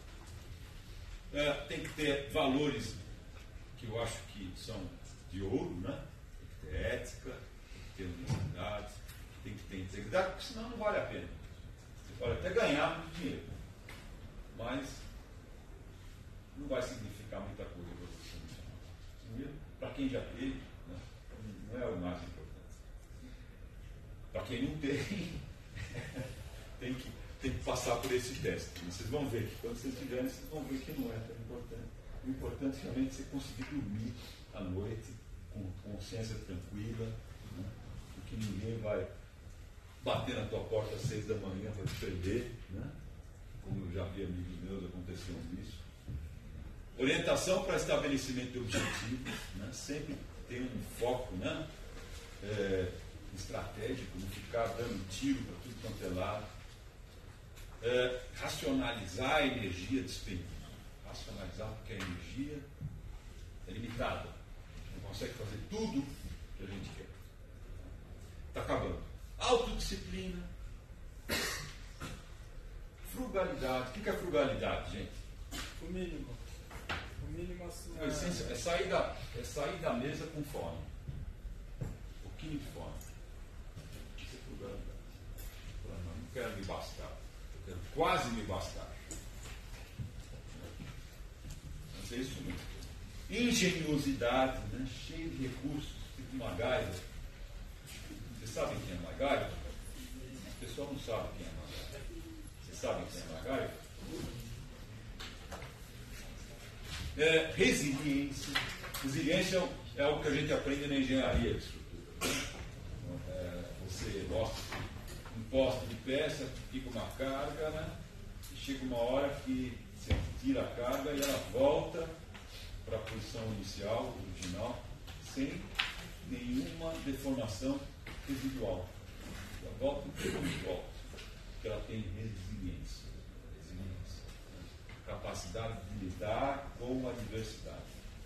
Speaker 1: Tem que ter valores que eu acho que são de ouro, né? Tem que ter ética, tem que ter honestidade, tem que ter integridade, porque senão não vale a pena. Você pode até ganhar muito dinheiro, mas não vai significar muita coisa para você. Para quem já teve, né? Não é o mais importante. Para quem não tem, tem que passar por esse teste. Vocês vão ver que quando vocês tiverem, vocês vão ver que não é tão importante. O importante realmente é você conseguir dormir à noite com consciência tranquila, né? Porque ninguém vai bater na tua porta às 6 da manhã para te prender, né? Como eu já vi amigos meus acontecendo isso. Orientação para estabelecimento de objetivos, né? Sempre tem um foco, né? Estratégico, não ficar dando tiro para tudo quanto é lado. Racionalizar a energia despendida. Racionalizar porque a energia é limitada. Não consegue fazer tudo que a gente quer. Está acabando. Autodisciplina. Frugalidade. O que é frugalidade, gente?
Speaker 2: O mínimo. O mínimo assim.
Speaker 1: A essência é sair da mesa com fome. Um pouquinho de fome. Isso é frugalidade. Não quero me bastar. Eu quero quase me bastar. Mas é isso mesmo. Ingeniosidade, né? Cheio de recursos, tipo MacGyver. Vocês sabem quem é MacGyver? O pessoal não sabe quem é MacGyver. Vocês sabem quem é MacGyver? Resiliência. Resiliência é algo que a gente aprende na engenharia de estrutura. Você mostra um poste de peça, fica uma carga, né? E chega uma hora que você tira a carga e ela volta para a posição inicial, original, sem nenhuma deformação residual. Ela volta e volta, porque ela tem resiliência. Capacidade de lidar com a diversidade.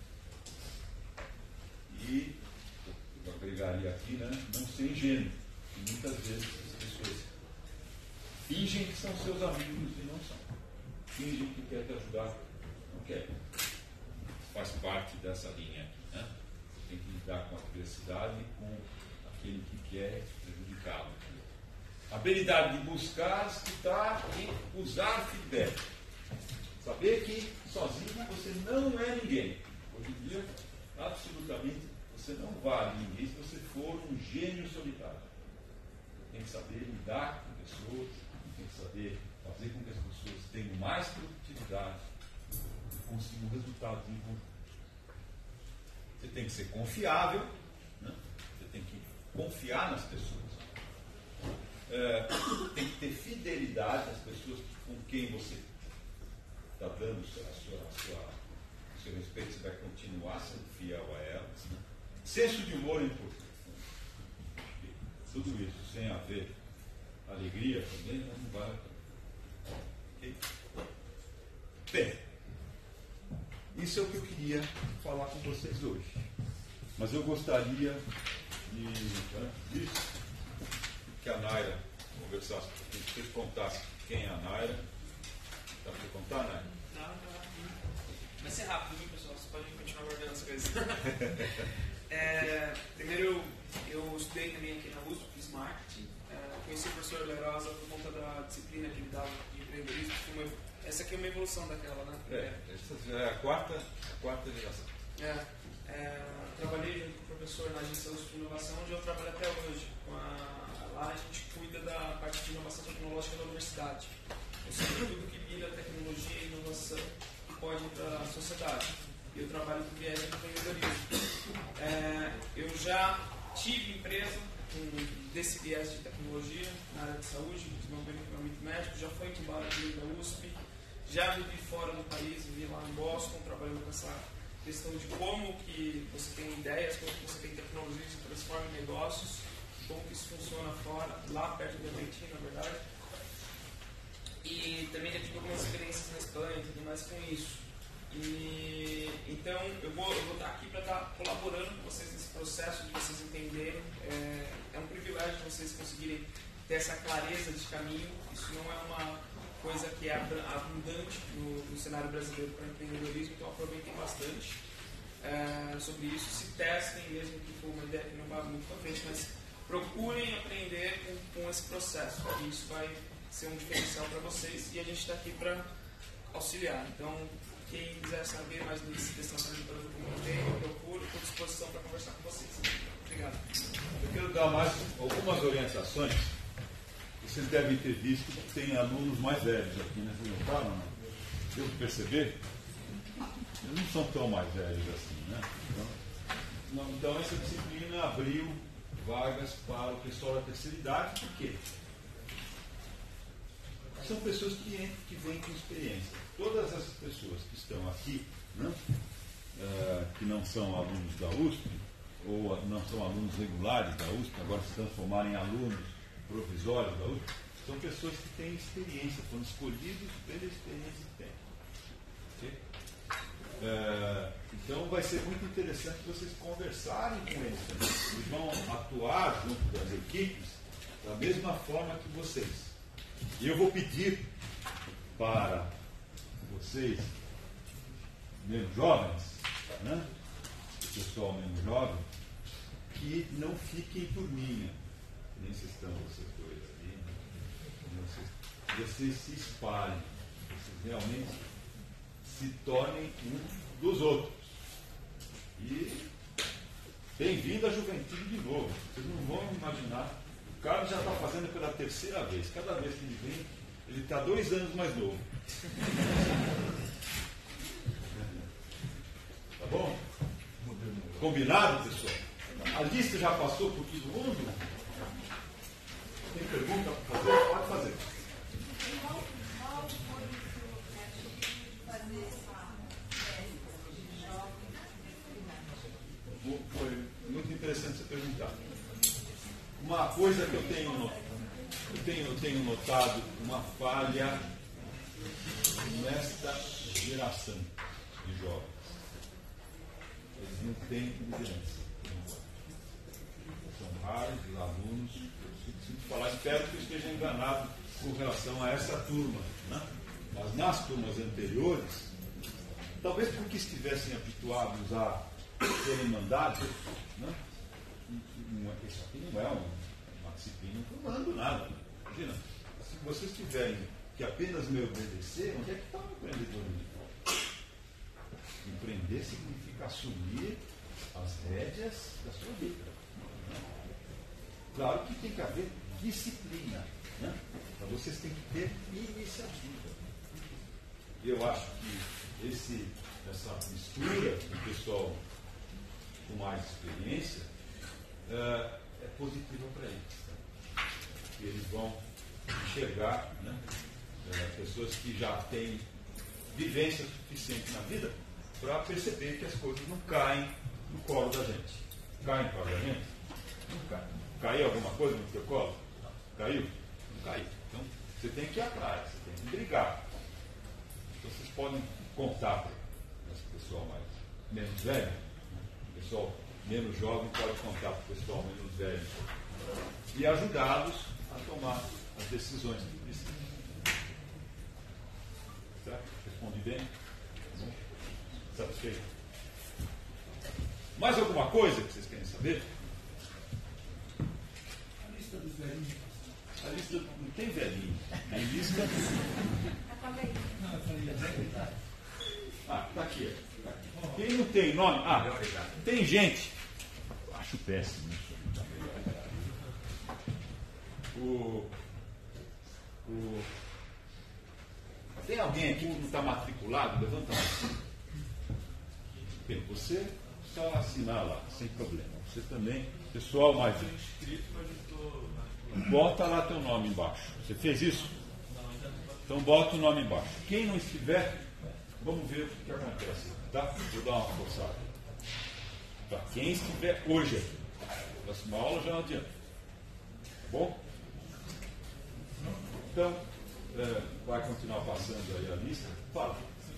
Speaker 1: E eu agregaria aqui, né, não ser ingênuo. E muitas vezes as pessoas fingem que são seus amigos e não são. Fingem que quer te ajudar, não quer. Faz parte dessa linha aqui, né? Você tem que lidar com a diversidade e com aquele que quer prejudicá-lo. Habilidade de buscar, escutar e usar feedback. Saber que sozinho você não é ninguém. Hoje em dia, absolutamente, você não vale ninguém se você for um gênio solitário. Tem que saber lidar com pessoas, tem que saber fazer com que as pessoas tenham mais produtividade e consigam resultados em conjunto. Você tem que ser confiável, né? Você tem que confiar nas pessoas. Tem que ter fidelidade às pessoas com quem você está dando o seu respeito, você vai continuar sendo fiel a elas. Né? Senso de humor é importante. Tudo isso sem haver alegria também não vai. Okay? Bem, isso é o que eu queria falar com vocês hoje. Mas eu gostaria de que a Naira conversasse, que vocês contassem quem é a Naira. Dá para contar, Naira?
Speaker 3: Não. Vai ser rápido, viu, pessoal? Você pode continuar guardando as coisas. Primeiro, eu estudei também aqui na USP, fiz marketing. Conheci o professor Lerosa por conta da disciplina que ele dava de empreendedorismo. Essa aqui é uma evolução daquela, né?
Speaker 1: Essa já é a quarta geração.
Speaker 3: Trabalhei junto com o professor na agência USP de inovação, onde eu trabalho até hoje. Lá a gente cuida da parte de inovação tecnológica da universidade. Ou seja, tudo que vira tecnologia e inovação que pode ir para a sociedade. Eu trabalho com viés de empreendedorismo. Eu já tive empresa desse viés de tecnologia na área de saúde, desenvolvimento equipamento médico, já foi incubado aqui da USP, já vivi fora do país, vivi lá em Boston, trabalhando com essa questão de como que você tem ideias, como que você tem tecnologia que se transforma em negócios, como que isso funciona fora, lá perto do MIT, na verdade. E também já tive algumas experiências na Espanha e tudo mais com isso. E então eu vou estar aqui para estar colaborando com vocês nesse processo de vocês entenderem. É um privilégio vocês conseguirem ter essa clareza de caminho. Isso não é uma coisa que é abundante no cenário brasileiro para empreendedorismo, então aproveitem bastante sobre isso. Se testem, mesmo que for uma ideia que não vá muito para frente, mas procurem aprender com esse processo. E isso vai ser um diferencial para vocês e a gente está aqui para auxiliar. Então, quem quiser saber mais desse tratamento que eu comentei, eu procuro, estou à disposição para conversar com vocês. Obrigado.
Speaker 1: Eu quero dar mais algumas orientações. Vocês devem ter visto que tem alunos mais velhos aqui, né? Vocês notaram, não? Devo perceber? Eles não são tão mais velhos assim, né? Então essa disciplina abriu vagas para o pessoal da terceira idade. Por quê? São pessoas que vêm com experiência. Todas as pessoas que estão aqui, né, que não são alunos da USP, ou não são alunos regulares da USP, agora se transformaram em alunos provisórios da USP, são pessoas que têm experiência, foram escolhidos pela experiência que têm. Okay? Então vai ser muito interessante vocês conversarem com eles também. Eles vão atuar junto das equipes da mesma forma que vocês. E eu vou pedir para vocês, menos jovens, né? O pessoal menos jovem, que não fiquem turminha, nem vocês estão, vocês dois ali, né? Vocês se espalhem, vocês realmente se tornem um dos outros. E bem-vindo à juventude de novo. Vocês não vão imaginar. O Carlos já está fazendo pela terceira vez. Cada vez que ele vem, ele está 2 anos mais novo. Tá bom? Combinado, pessoal? A lista já passou por todo mundo? Tem pergunta para fazer? Pode fazer. Foi muito interessante você perguntar. Uma coisa que eu tenho notado uma falha nesta geração de jovens. Eles não têm liderança. São raros os alunos. Sinto falar, espero que eu esteja enganado com relação a essa turma. Né? Mas nas turmas anteriores, talvez porque estivessem habituados a serem mandados, né? Isso aqui não é uma disciplina que eu não mando nada. Imagina, se vocês tiverem que apenas me obedecer, onde é que está o empreendedorismo? Empreender significa assumir as rédeas da sua vida. Claro que tem que haver disciplina. Né? Mas vocês têm que ter iniciativa. Eu acho que essa mistura do pessoal com mais experiência é positiva para eles. Tá? E eles vão enxergar, né, pessoas que já têm vivência suficiente na vida para perceber que as coisas não caem no colo da gente. Caem no colo da gente? Não cai. Caiu alguma coisa no teu colo? Caiu? Não caiu. Então você tem que ir atrás, você tem que brigar. Então, vocês podem contar para esse pessoal menos velho, o pessoal menos jovem pode contar para o pessoal menos velho e ajudá-los a tomar as decisões que precisam. Certo? Respondi bem? Satisfeito? Mais alguma coisa que vocês querem saber?
Speaker 4: A lista dos velhinhos.
Speaker 1: A lista não tem velhinho. Tem lista.
Speaker 4: Não, eu falei,
Speaker 1: Está aqui. Quem não tem nome? Tem gente. Eu acho péssimo isso. Tem alguém aqui que não está matriculado? Levanta a mão. Bem, você só assinar lá, sem problema. Você também, pessoal mais. Bota lá teu nome embaixo. Você fez isso? Então bota o nome embaixo. Quem não estiver, vamos ver o que acontece. Tá? Vou dar uma forçada. Tá. Quem estiver hoje aqui, próxima aula já não adianta. Tá bom? Então, vai continuar passando aí a lista. Fala.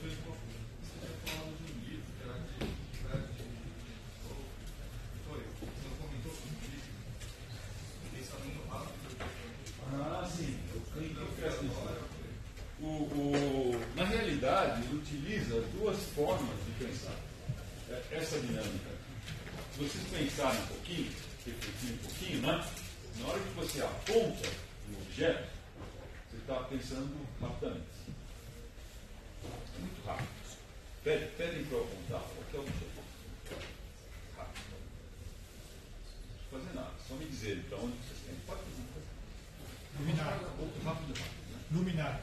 Speaker 1: Ah, sim. Na realidade, ele utiliza duas formas de pensar essa dinâmica. Se vocês pensarem um pouquinho, refletirem um pouquinho, né? Na hora que você aponta o objeto, você está pensando rapidamente. É muito rápido. Pedem para eu apontar qualquer objeto. Rápido. Não fazer nada, só me dizerem para onde vocês querem. Pode fazer.
Speaker 4: Luminário.
Speaker 1: Rápido.
Speaker 4: Luminário.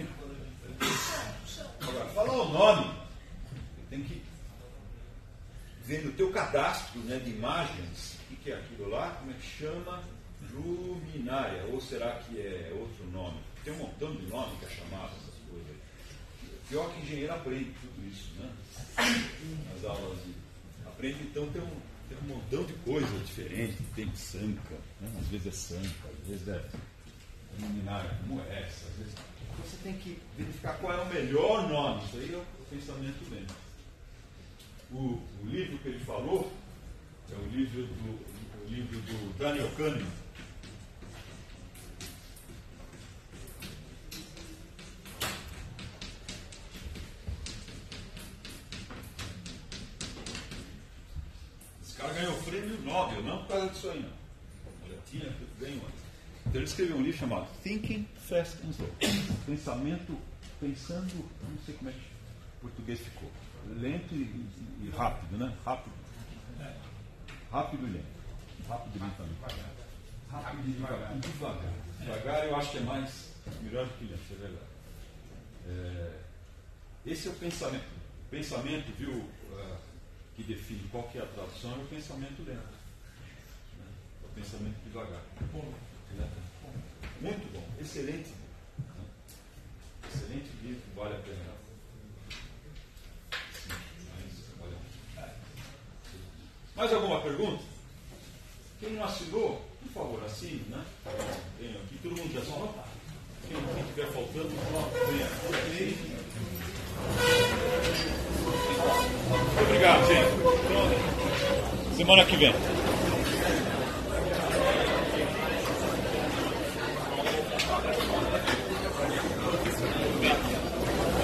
Speaker 1: Agora, falar o nome, tem que ver no teu cadastro, né, de imagens, o que é aquilo lá, como é que chama? Luminária, ou será que é outro nome? Tem um montão de nome que é chamado essas coisas aí. Pior que engenheiro aprende tudo isso, né? Nas aulas aprende, então tem um montão de coisa diferente, tem sanca, né? Às vezes é sanca, às vezes é luminária como essa, às vezes. Você tem que verificar qual é o melhor nome. Isso aí é o pensamento dele. O livro que ele falou é o livro do Daniel Kahneman. Esse cara ganhou o prêmio Nobel, não por causa disso aí, não. Já tinha ganho antes. Então ele escreveu um livro chamado Thinking Fast and Slow. Pensando, não sei como é que em português ficou. Lento e rápido, né? Rápido e lento. Rápido e lentamente. Rápido e devagar. Devagar eu acho que é mais melhor do que lento, é verdade. Esse é o pensamento. O pensamento, viu, que define qual que é a tradução, é o pensamento lento. É o pensamento devagar. Muito bom, excelente. Excelente livro, vale a pena. Mais alguma pergunta? Quem não assinou, por favor, assine, né? Venha aqui, todo mundo já assinou? Quem estiver faltando, venha aqui. Muito obrigado, gente. Semana que vem.